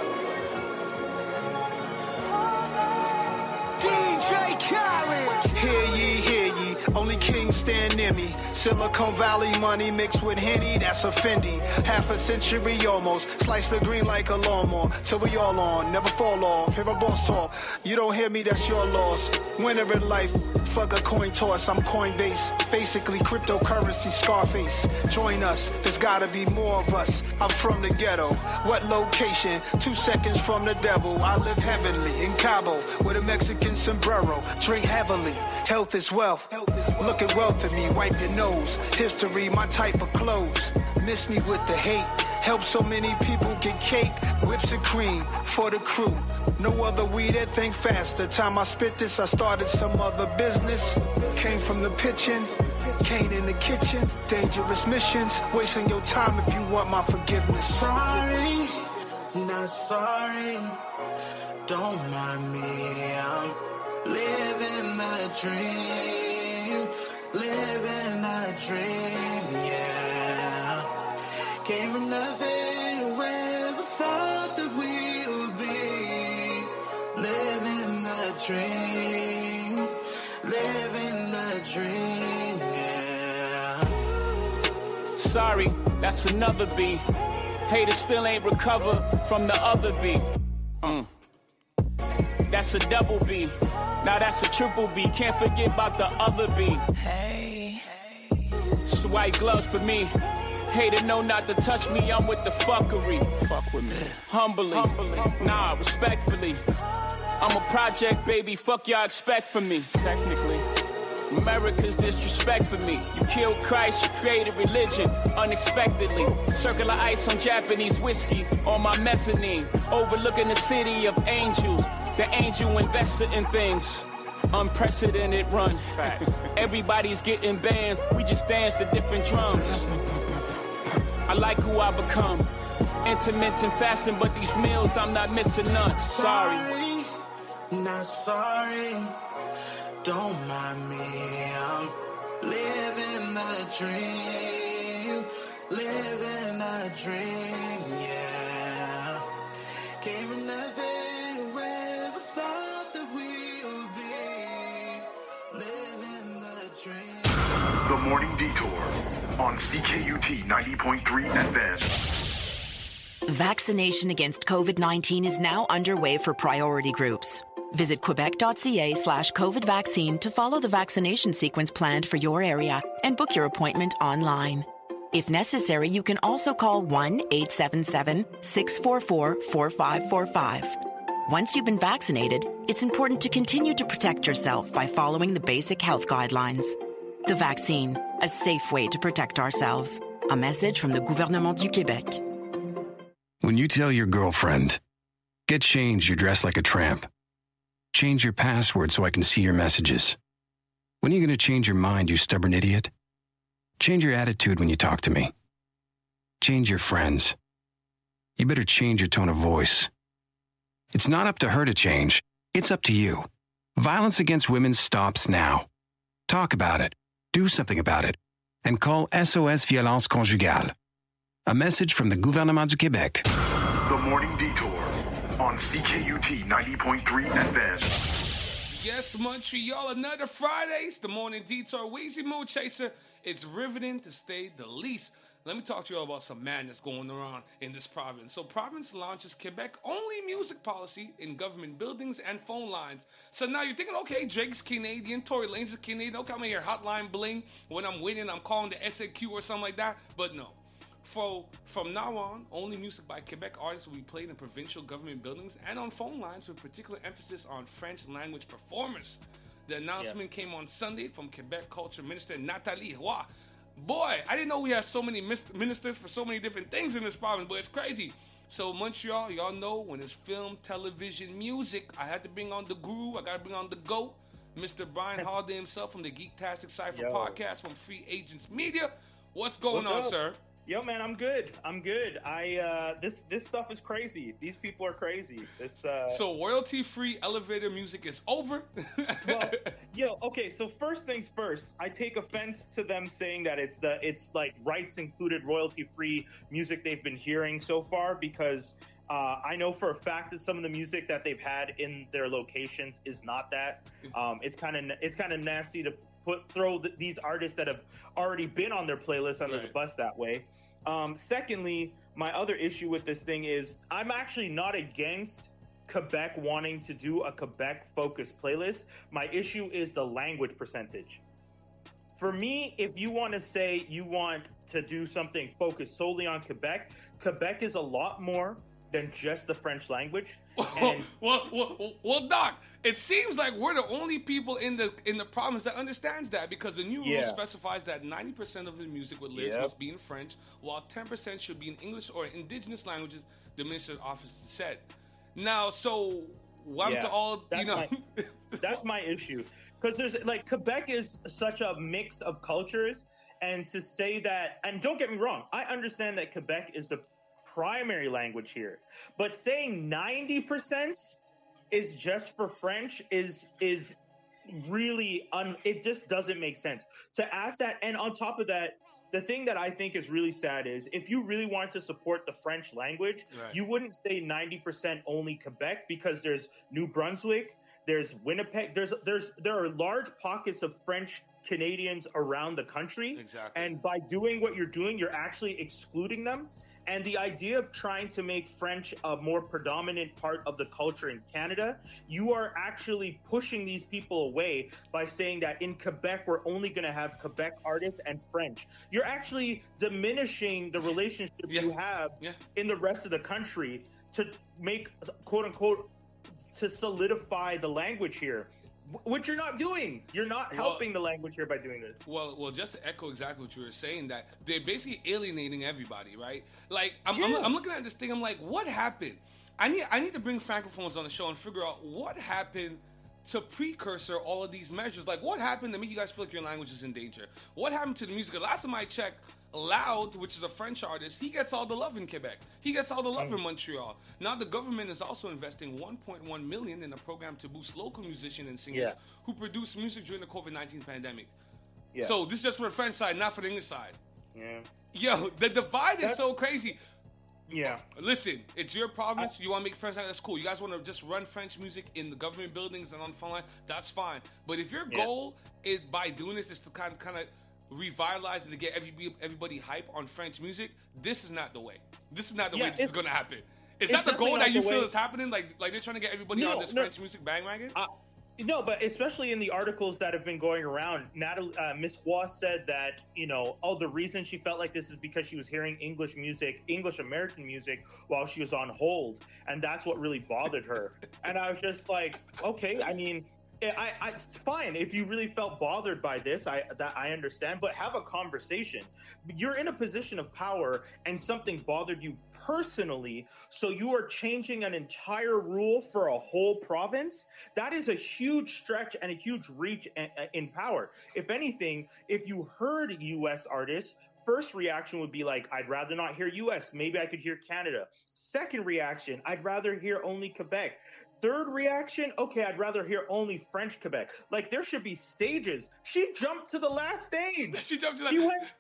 D J Khaled. Hear ye, hear ye, only kings stand near me. Silicon Valley money mixed with Henny, that's a Fendi. Half a century almost, slice the green like a lawnmower. Till we all on, never fall off, hear a boss talk. You don't hear me, that's your loss. Winner in life, fuck a coin toss, I'm Coinbase. Basically cryptocurrency, Scarface. Join us, there's gotta be more of us. I'm from the ghetto, what location? Two seconds from the devil. I live heavenly in Cabo with a Mexican sombrero. Drink heavily, health is wealth. Look at wealth in me, wipe your nose. History, my type of clothes. Miss me with the hate. Help so many people get cake. Whips and cream for the crew. No other weed that think faster. Time I spit this, I started some other business. Came from the pitching. Kane in the kitchen. Dangerous missions. Wasting your time if you want my forgiveness. Sorry, not sorry. Don't mind me. I'm living a dream. Living a dream, yeah. Came from nothing, whoever thought that we would be. Living a dream, living a dream, yeah. Sorry, that's another B. Haters still ain't recovered from the other B. Mm. That's a double B. Now that's a triple B. Can't forget about the other B. Hey. It's white gloves for me. Hater know not to touch me. I'm with the fuckery. Fuck with me. Humbly. Humbly. Nah, respectfully. I'm a project, baby. Fuck y'all expect from me. Technically. America's disrespect for me. You killed Christ, you created religion unexpectedly. Circular ice on Japanese whiskey on my mezzanine. Overlooking the city of angels. The angel invested in things. Unprecedented run. Everybody's getting bands. We just dance to different drums. I like who I become. Intermittent fasting, but these meals I'm not missing none. Sorry. Sorry, not sorry. Don't mind me. I'm living a dream. Living a dream, yeah. Came from nothing. The Morning Detour on C K U T ninety point three F M. Vaccination against COVID nineteen is now underway for priority groups. Visit quebec.ca slash COVID vaccine to follow the vaccination sequence planned for your area and book your appointment online. If necessary, you can also call one eight seven seven, six four four, four five four five. Once you've been vaccinated, it's important to continue to protect yourself by following the basic health guidelines. The vaccine, a safe way to protect ourselves. A message from the Gouvernement du Québec. When you tell your girlfriend, get changed, you're dressed like a tramp. Change your password so I can see your messages. When are you going to change your mind, you stubborn idiot? Change your attitude when you talk to me. Change your friends. You better change your tone of voice. It's not up to her to change. It's up to you. Violence against women stops now. Talk about it. Do something about it. And call S O S Violence Conjugale. A message from the Gouvernement du Québec. The Morning Detour on C K U T ninety point three F M. Yes, Montreal, another Fridays, the Morning Detour, Weezy Mood Chaser. It's riveting to say the least. Let me talk to you all about some madness going around in this province. So, province launches Quebec-only music policy in government buildings and phone lines. So now you're thinking, okay, Drake's Canadian, Tory Lanez is Canadian. Don't come in here, hotline bling. When I'm winning, I'm calling the S A Q or something like that. But no. For, from now on, only music by Quebec artists will be played in provincial government buildings and on phone lines with particular emphasis on French language performers. The announcement yeah. came on Sunday from Quebec Culture Minister Nathalie Roy. Boy, I didn't know we had so many ministers for so many different things in this province, but it's crazy. So Montreal, y'all know when it's film, television, music, I had to bring on the guru, I got to bring on the GOAT, Mister Brian Holiday himself from the Geektastic Cypher Yo. podcast from Free Agents Media. What's going What's on, up? sir? Yo, man, I'm good. I'm good. I uh, this this stuff is crazy. These people are crazy. It's uh, so royalty-free elevator music is over. well, yo, okay. So first things first, I take offense to them saying that it's the it's like rights included royalty-free music they've been hearing so far because uh, I know for a fact that some of the music that they've had in their locations is not that. Um, it's kind of it's kind of nasty to put throw the, these artists that have already been on their playlist under right. the bus that way. Um, secondly, my other issue with this thing is I'm actually not against Quebec wanting to do a Quebec-focused playlist. My issue is the language percentage. For me, if you want to say you want to do something focused solely on Quebec, Quebec is a lot more than just the French language. And well, well, well, well, Doc, it seems like we're the only people in the in the province that understands that because the new rule Yeah. specifies that ninety percent of the music with lyrics Yep. must be in French, while ten percent should be in English or indigenous languages, the minister's office said. Now, so what Yeah, to all, that's you know... my, that's my issue. Because there's, like, Quebec is such a mix of cultures, and to say that... And don't get me wrong, I understand that Quebec is the primary language here, but saying ninety percent is just for French is is really un it just doesn't make sense to ask that. And on top of that, the thing that I think is really sad is if you really wanted to support the French language, Right. you wouldn't say ninety percent only Quebec, because there's New Brunswick, there's Winnipeg, there's there's there are large pockets of French Canadians around the country. Exactly. And by doing what you're doing, you're actually excluding them. And the idea of trying to make French a more predominant part of the culture in Canada, you are actually pushing these people away by saying that in Quebec, we're only going to have Quebec artists and French. You're actually diminishing the relationship Yeah. you have Yeah. in the rest of the country to make, quote unquote, to solidify the language here, which you're not doing. You're not Well- helping the language here by doing this. Well, well, just to echo exactly what you were saying, that they're basically alienating everybody, right? Like, I'm, Yeah. I'm, I'm looking at this thing. I'm like, what happened? I need, I need to bring francophones on the show and figure out what happened to precursor all of these measures. Like, what happened to make you guys feel like your language is in danger? What happened to the music? The last time I checked, Loud, which is a French artist, he gets all the love in Quebec. He gets all the love Mm. in Montreal. Now the government is also investing one point one million dollars in a program to boost local musicians and singers Yeah. who produce music during the COVID nineteen pandemic. Yeah. So this is just for the French side, not for the English side. Yeah. Yo, the divide is That's- so crazy. Yeah. Listen, it's your province. You want to make French language, that's cool. You guys want to just run French music in the government buildings and on the phone line, that's fine. But if your Yeah. goal is by doing this is to kind of kind of revitalize and to get everybody everybody hype on French music, this is not the way. This is not the Yeah, way this is it's- going to happen. Is it's that the definitely goal not that you the feel way- is happening? Like like they're trying to get everybody No, on this no. French music bandwagon? I, No, but especially in the articles that have been going around, Natalie, uh, Miss Hua said that, you know, oh, the reason she felt like this is because she was hearing English music, English American music, while she was on hold, and that's what really bothered her. And I was just like, okay, I mean, I, I, it's fine if you really felt bothered by this. I that I understand, but have a conversation. You're in a position of power, and something bothered you personally, so you are changing an entire rule for a whole province. That is a huge stretch and a huge reach in, in power. If anything, if you heard U S artists, first reaction would be like, I'd rather not hear U S. Maybe I could hear Canada. Second reaction, I'd rather hear only Quebec. Third reaction, okay, I'd rather hear only French Quebec. Like, there should be stages. She jumped to the last stage. She jumped to that. She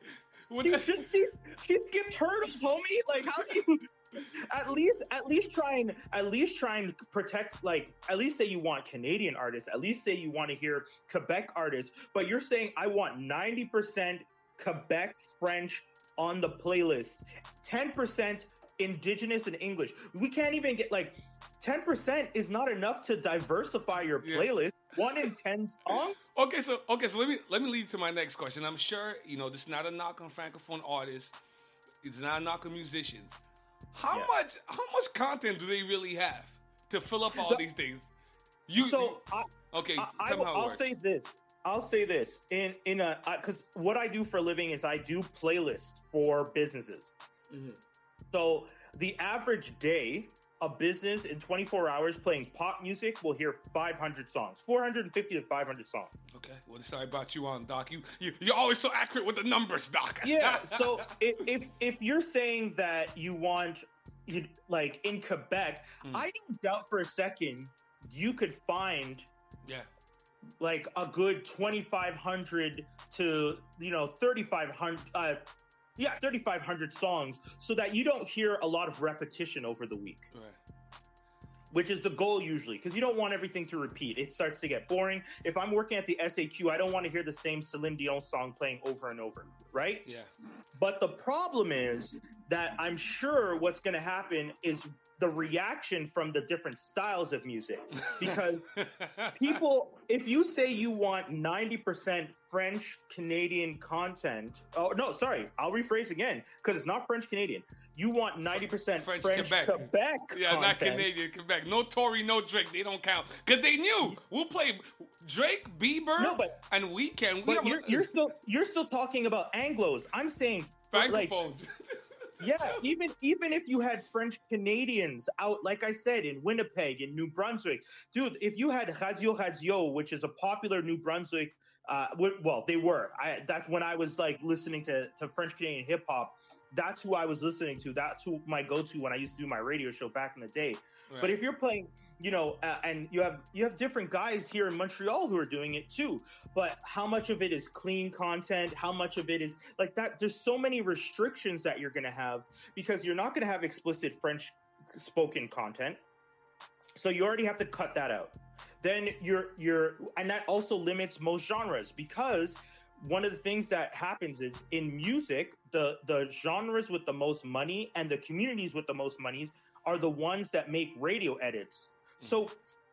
went, she, she, she skipped hurdles, homie. Like, how do you? At least, at least try and at least try and protect. Like, at least say you want Canadian artists. At least say you want to hear Quebec artists. But you're saying I want ninety percent Quebec French on the playlist, ten percent Indigenous and English. We can't even get like. ten percent is not enough to diversify your playlist. Yeah. One in ten songs? Okay, so okay, so let me let me lead to my next question. I'm sure, you know, this is not a knock on Francophone artists. It's not a knock on musicians. How yeah. much how much content do they really have to fill up all the, these things? You So I, okay, I, I, tell me how it I'll works. say this. I'll say this. In in a cuz what I do for a living is I do playlists for businesses. Mm-hmm. So the average day, a business in twenty-four hours playing pop music will hear five hundred songs, four hundred fifty to five hundred songs. Okay, well, sorry about you on, Doc. You, you, you're always so accurate with the numbers, Doc. Yeah, so if, if if you're saying that you want, you, like, in Quebec, mm. I don't doubt for a second you could find yeah, like a good twenty-five hundred to, you know, thirty-five hundred, uh, yeah, thirty-five hundred songs, so that you don't hear a lot of repetition over the week. Right. Which is the goal usually, because you don't want everything to repeat. It starts to get boring. If I'm working at the S A Q, I don't want to hear the same Celine Dion song playing over and over, right? Yeah. But the problem is that I'm sure what's going to happen is the reaction from the different styles of music. Because people, if you say you want ninety percent French Canadian content, oh, no, sorry, I'll rephrase again, because it's not French Canadian. You want ninety percent French, French Quebec. Quebec yeah, content. Not Canadian, Quebec. No Tory, no Drake. They don't count. Because they knew. We'll play Drake, Bieber, no, but, and Weeknd. But we you're, you're, still, you're still talking about Anglos. I'm saying... Francophones. Like, yeah, even even if you had French Canadians out, like I said, in Winnipeg, in New Brunswick, dude, if you had Radio Radio, which is a popular New Brunswick, uh, well, they were. I, that's when I was like listening to, to French Canadian hip hop. That's who I was listening to. That's who my go-to when I used to do my radio show back in the day. Right. But if you're playing, you know, uh, and you have you have different guys here in Montreal who are doing it too. But how much of it is clean content? How much of it is like that? There's so many restrictions that you're going to have because you're not going to have explicit French spoken content. So you already have to cut that out. Then you're you're and that also limits most genres because one of the things that happens is in music, the, the genres with the most money and the communities with the most money are the ones that make radio edits. So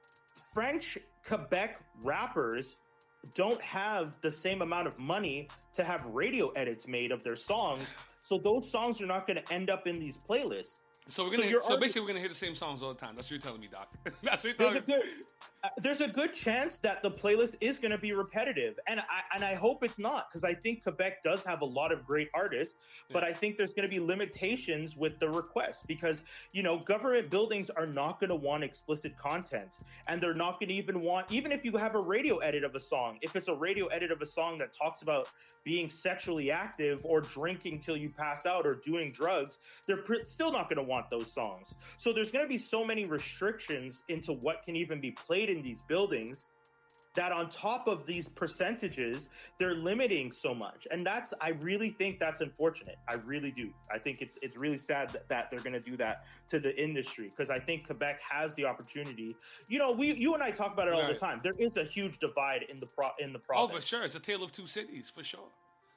French Quebec rappers don't have the same amount of money to have radio edits made of their songs. So those songs are not going to end up in these playlists. So we're gonna. So, so basically, we're gonna hear the same songs all the time. That's what you're telling me, Doc. That's what you're there's telling a good, uh, there's a good chance that the playlist is gonna be repetitive, and I and I hope it's not because I think Quebec does have a lot of great artists, yeah. But I think there's gonna be limitations with the request because you know government buildings are not gonna want explicit content, and they're not gonna even want even if you have a radio edit of a song. If it's a radio edit of a song that talks about being sexually active or drinking till you pass out or doing drugs, they're pr- still not gonna want those songs. So there's going to be so many restrictions into what can even be played in these buildings that on top of these percentages, they're limiting so much. And that's, I really think that's unfortunate. I really do. I think it's it's really sad that, that they're going to do that to the industry because I think Quebec has the opportunity. You know, we, you and I talk about it all right. the time. There is a huge divide in the pro in the province. Oh, for sure. It's a tale of two cities, for sure.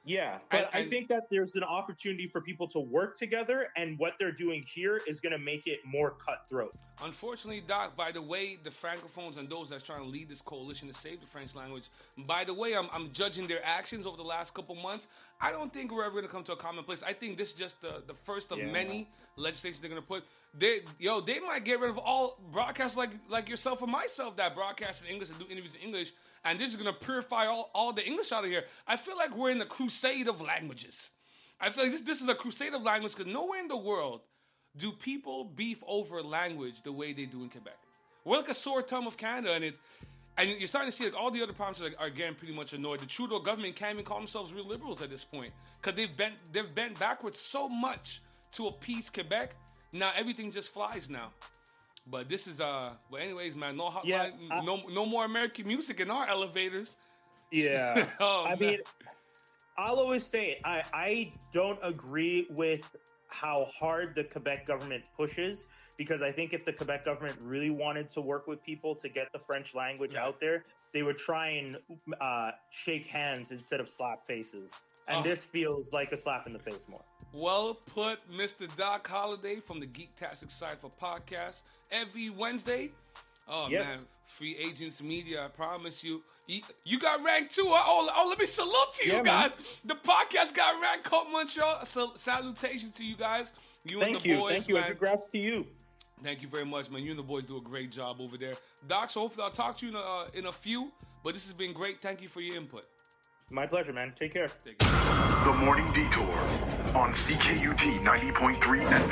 Yeah, but And- I think that there's an opportunity for people to work together, and what they're doing here is going to make it more cutthroat. Unfortunately, Doc, by the way, the Francophones and those that's trying to lead this coalition to save the French language, by the way, I'm, I'm judging their actions over the last couple months. I don't think we're ever going to come to a common place. I think this is just the, the first of Yeah. many legislation they're going to put. They, yo, they might get rid of all broadcasts like like yourself and myself that broadcast in English and do interviews in English, and this is going to purify all, all the English out of here. I feel like we're in the crusade of languages. I feel like this, this is a crusade of language because nowhere in the world do people beef over language the way they do in Quebec. We're like a sore thumb of Canada, and it, and you're starting to see like all the other provinces are, are getting pretty much annoyed. The Trudeau government can't even call themselves real liberals at this point because they've bent they've bent backwards so much to appease Quebec. Now everything just flies now. But this is uh. But anyways, man, no hotline, Yeah, I- no no more American music in our elevators. Yeah. Oh, I man. mean, I'll always say I, I don't agree with how hard the Quebec government pushes, because I think if the Quebec government really wanted to work with people to get the French language out there, they would try and uh, shake hands instead of slap faces. And Oh. this feels like a slap in the face more. Well put, Mister Doc Holliday from the Geektastic Cypher podcast every Wednesday. Oh Yes. man, Free Agents Media, I promise you. You, you got ranked too. Huh? Oh, oh, let me salute to you Yeah, guys. man. The podcast got ranked. Colt Montreal. So, salutations to you guys. You and Thank the you. boys, Thank you. And man. congrats to you. Thank you very much, man. You and the boys do a great job over there. Doc, so hopefully I'll talk to you in a, uh, in a few. But this has been great. Thank you for your input. My pleasure, man. Take care. The Morning Detour on C K U T ninety point three F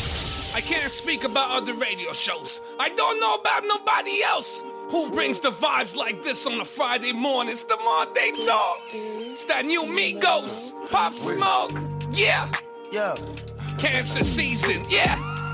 M. I can't speak about other radio shows. I don't know about nobody else who brings the vibes like this on a Friday morning. It's the Monday Talk. It's that new Migos, Pop Smoke. Yeah. Yeah. Cancer season. Yeah.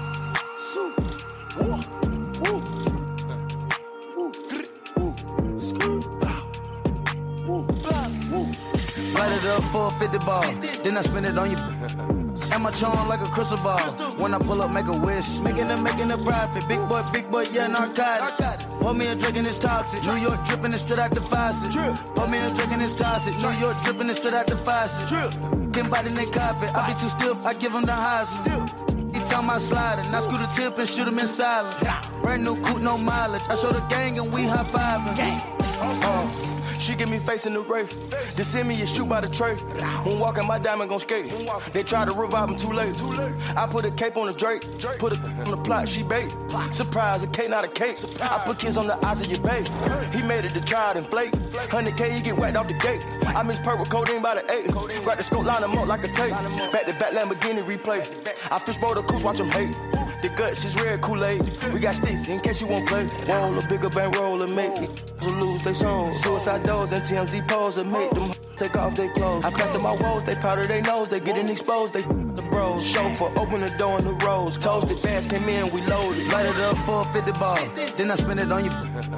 Light it up for a fifty ball, then I spin it on you. And my charm like a crystal ball. When I pull up, make a wish. Making it, making a profit. Big boy, big boy, yeah, narcotics. Pour me a drink and it's toxic. New York dripping it straight out the faucet. Pour me a drink and it's toxic. New York dripping it straight out the faucet. Getting body in their carpet. I be too stiff, I give them the highs. He tell my sliding. I screw the tip and shoot him in silence. Brand new coupe, no mileage. I show the gang and we high fiving. Uh, she get me facing the Wraith. They send me a shoot by the tray. When walking, my diamond gon' skate. They try to revive him too late. I put a cape on the Drake. Put a on the plot, she bait. Surprise, a K, not a cake. I put kids on the eyes of your babe. He made it to try it and flake. one hundred K, you get whacked off the gate. I miss purple codeine by the eight. Grab the scope, line them up like a tape. Back to back Lamborghini replay. I fishbowl the coos, watch them hate. The guts is red Kool-Aid. We got sticks in case you won't play. Roll a bigger bankroll and make it to lose they soul. Suicide doors and T M Z pose and make them take off their clothes. I plaster my walls, they powder their nose, they getting exposed. They the bros. Chauffeur, open the door in the rose. Toasted fast, came in, we loaded. Light it up for a fifty ball, then I spin it on you.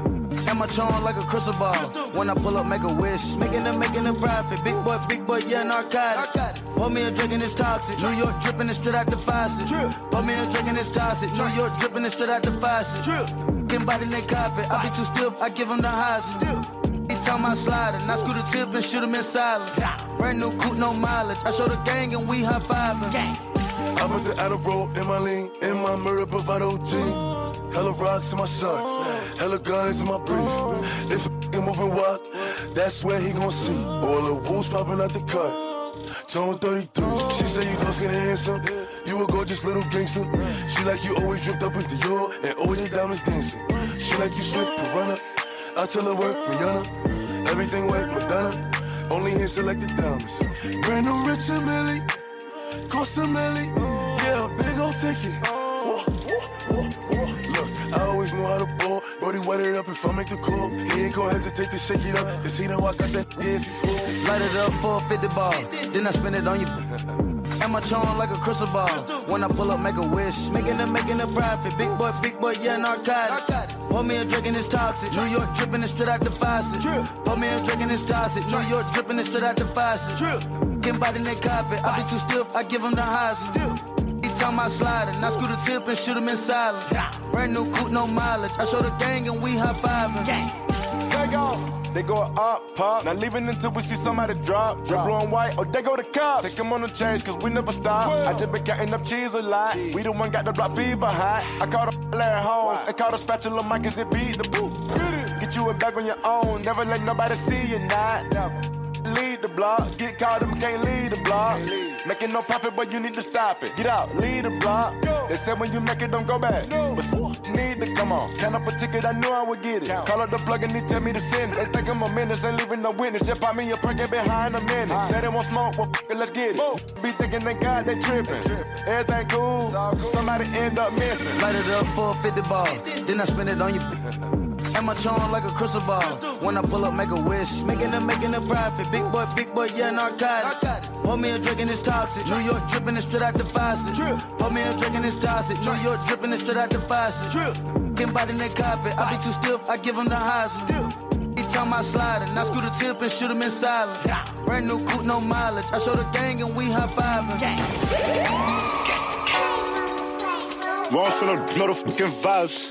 And my charm like a crystal ball. When I pull up, make a wish. Making it, making a profit. Big boy, big boy, yeah, narcotics. Pour me a drink and it's toxic. New York dripping it straight out the faucet. Pour me a drink and it's toxic. New York dripping it straight out the faucet. Getting body in their carpet. I be too stiff, I give them the highs. He tell my sliding. I screw the tip and shoot him in silence. Brand new coupe, no mileage. I show the gang and we high fiving. I put the Adderall in my lean, in my murder bravado jeans. Hella rocks in my socks, hella guns in my brief. If a moving walk, that's where he gon' see. All the wolves popping out the cut. Tone thirty-three. She say you don't skin and handsome. You a gorgeous little gangster. She like you always dripped up in Dior and all your diamonds dancing. She like you swift piranha. I tell her work Rihanna. Everything wet Madonna. Only here selected diamonds. Brand new Rich and Millie. Cost a milli. Yeah, big old ticket. Look, I always know how to ball. Brody wet it up if I make the call. He ain't gon' hesitate to shake it up. Cause he know I got that yeah, if you fool. Light it up for a fifty ball, then I spin it on you. And my charm like a crystal ball. When I pull up, make a wish. Making it, making a profit. Big boy, big boy, yeah, narcotics. Pour me a drink and it's toxic. New York dripping it straight out the faucet. Pour me a drink and it's toxic. New York dripping it straight out the faucet. Getting body in their carpet. I be too stiff, I give them the highs. He tell my sliding. I screw the tip and shoot him in silence. Brand new coupe, no mileage. I show the gang and we high fiving. Take off. They go up, pop. Not leaving until we see somebody drop. Drop blue and white, oh, they go to cops. Take them on the chase, cause we never stop. I just been counting up cheese a lot. We the one got the block fever hot. I call the Larry Holmes. I call the spatula Mike cause it beat the boot. Get you a bag on your own. Never let nobody see you not. Lead the block. Get caught up, can't lead the block. Making no profit, but you need to stop it. Get out, lead the block. They said when you make it, don't go back. But need to come on. Count up a ticket, I knew I would get it. Call up the plug and he tell me to send it. They think I'm a menace, ain't leaving no witness. Just pop me a perk, get behind a minute. Say they won't smoke, well, f- it, let's get it. Be thinking they got, they tripping. Everything cool, somebody end up missing. Light it up for a fifty ball, then I spin it on you. And my charm like a crystal ball. When I pull up, make a wish. Making it, making it profit. Big boy, big boy, yeah, narcotics. Pour me a drink and it's toxic. New York dripping it straight out the faucet. Pour me a drink and it's toxic. New York dripping it straight out the faucet. Getting body in that carpet. I be too stiff, I give him the highs. He tell my sliding. I screw the tip and shoot him in silence. Brand new coupe, no mileage. I show the gang and we high fiving. Wrong for no motherfucking vibes.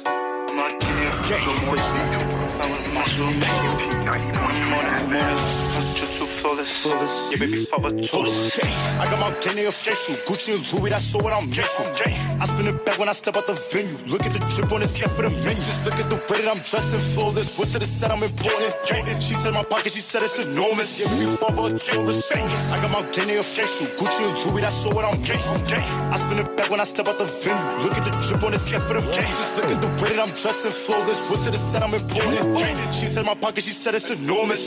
Yeah, baby, father told us. I got my Kenny official, Gucci and Louis, that's all what I'm missing. I spin it back when I step out the venue. Look at the drip on his head for the menu. Just look at the way that I'm dressing flawless. What's to the set, I'm important. She said my pocket, she said it's enormous. Yeah, baby, father told us. I got my Kenny official, Gucci and Louis, that's all what I'm missing. I spin it back when I step out the venue. Look at the drip on his head for the menu. Just look at the way that I'm dressing flawless. What's to the set, I'm important. She said my pocket, she said it's enormous.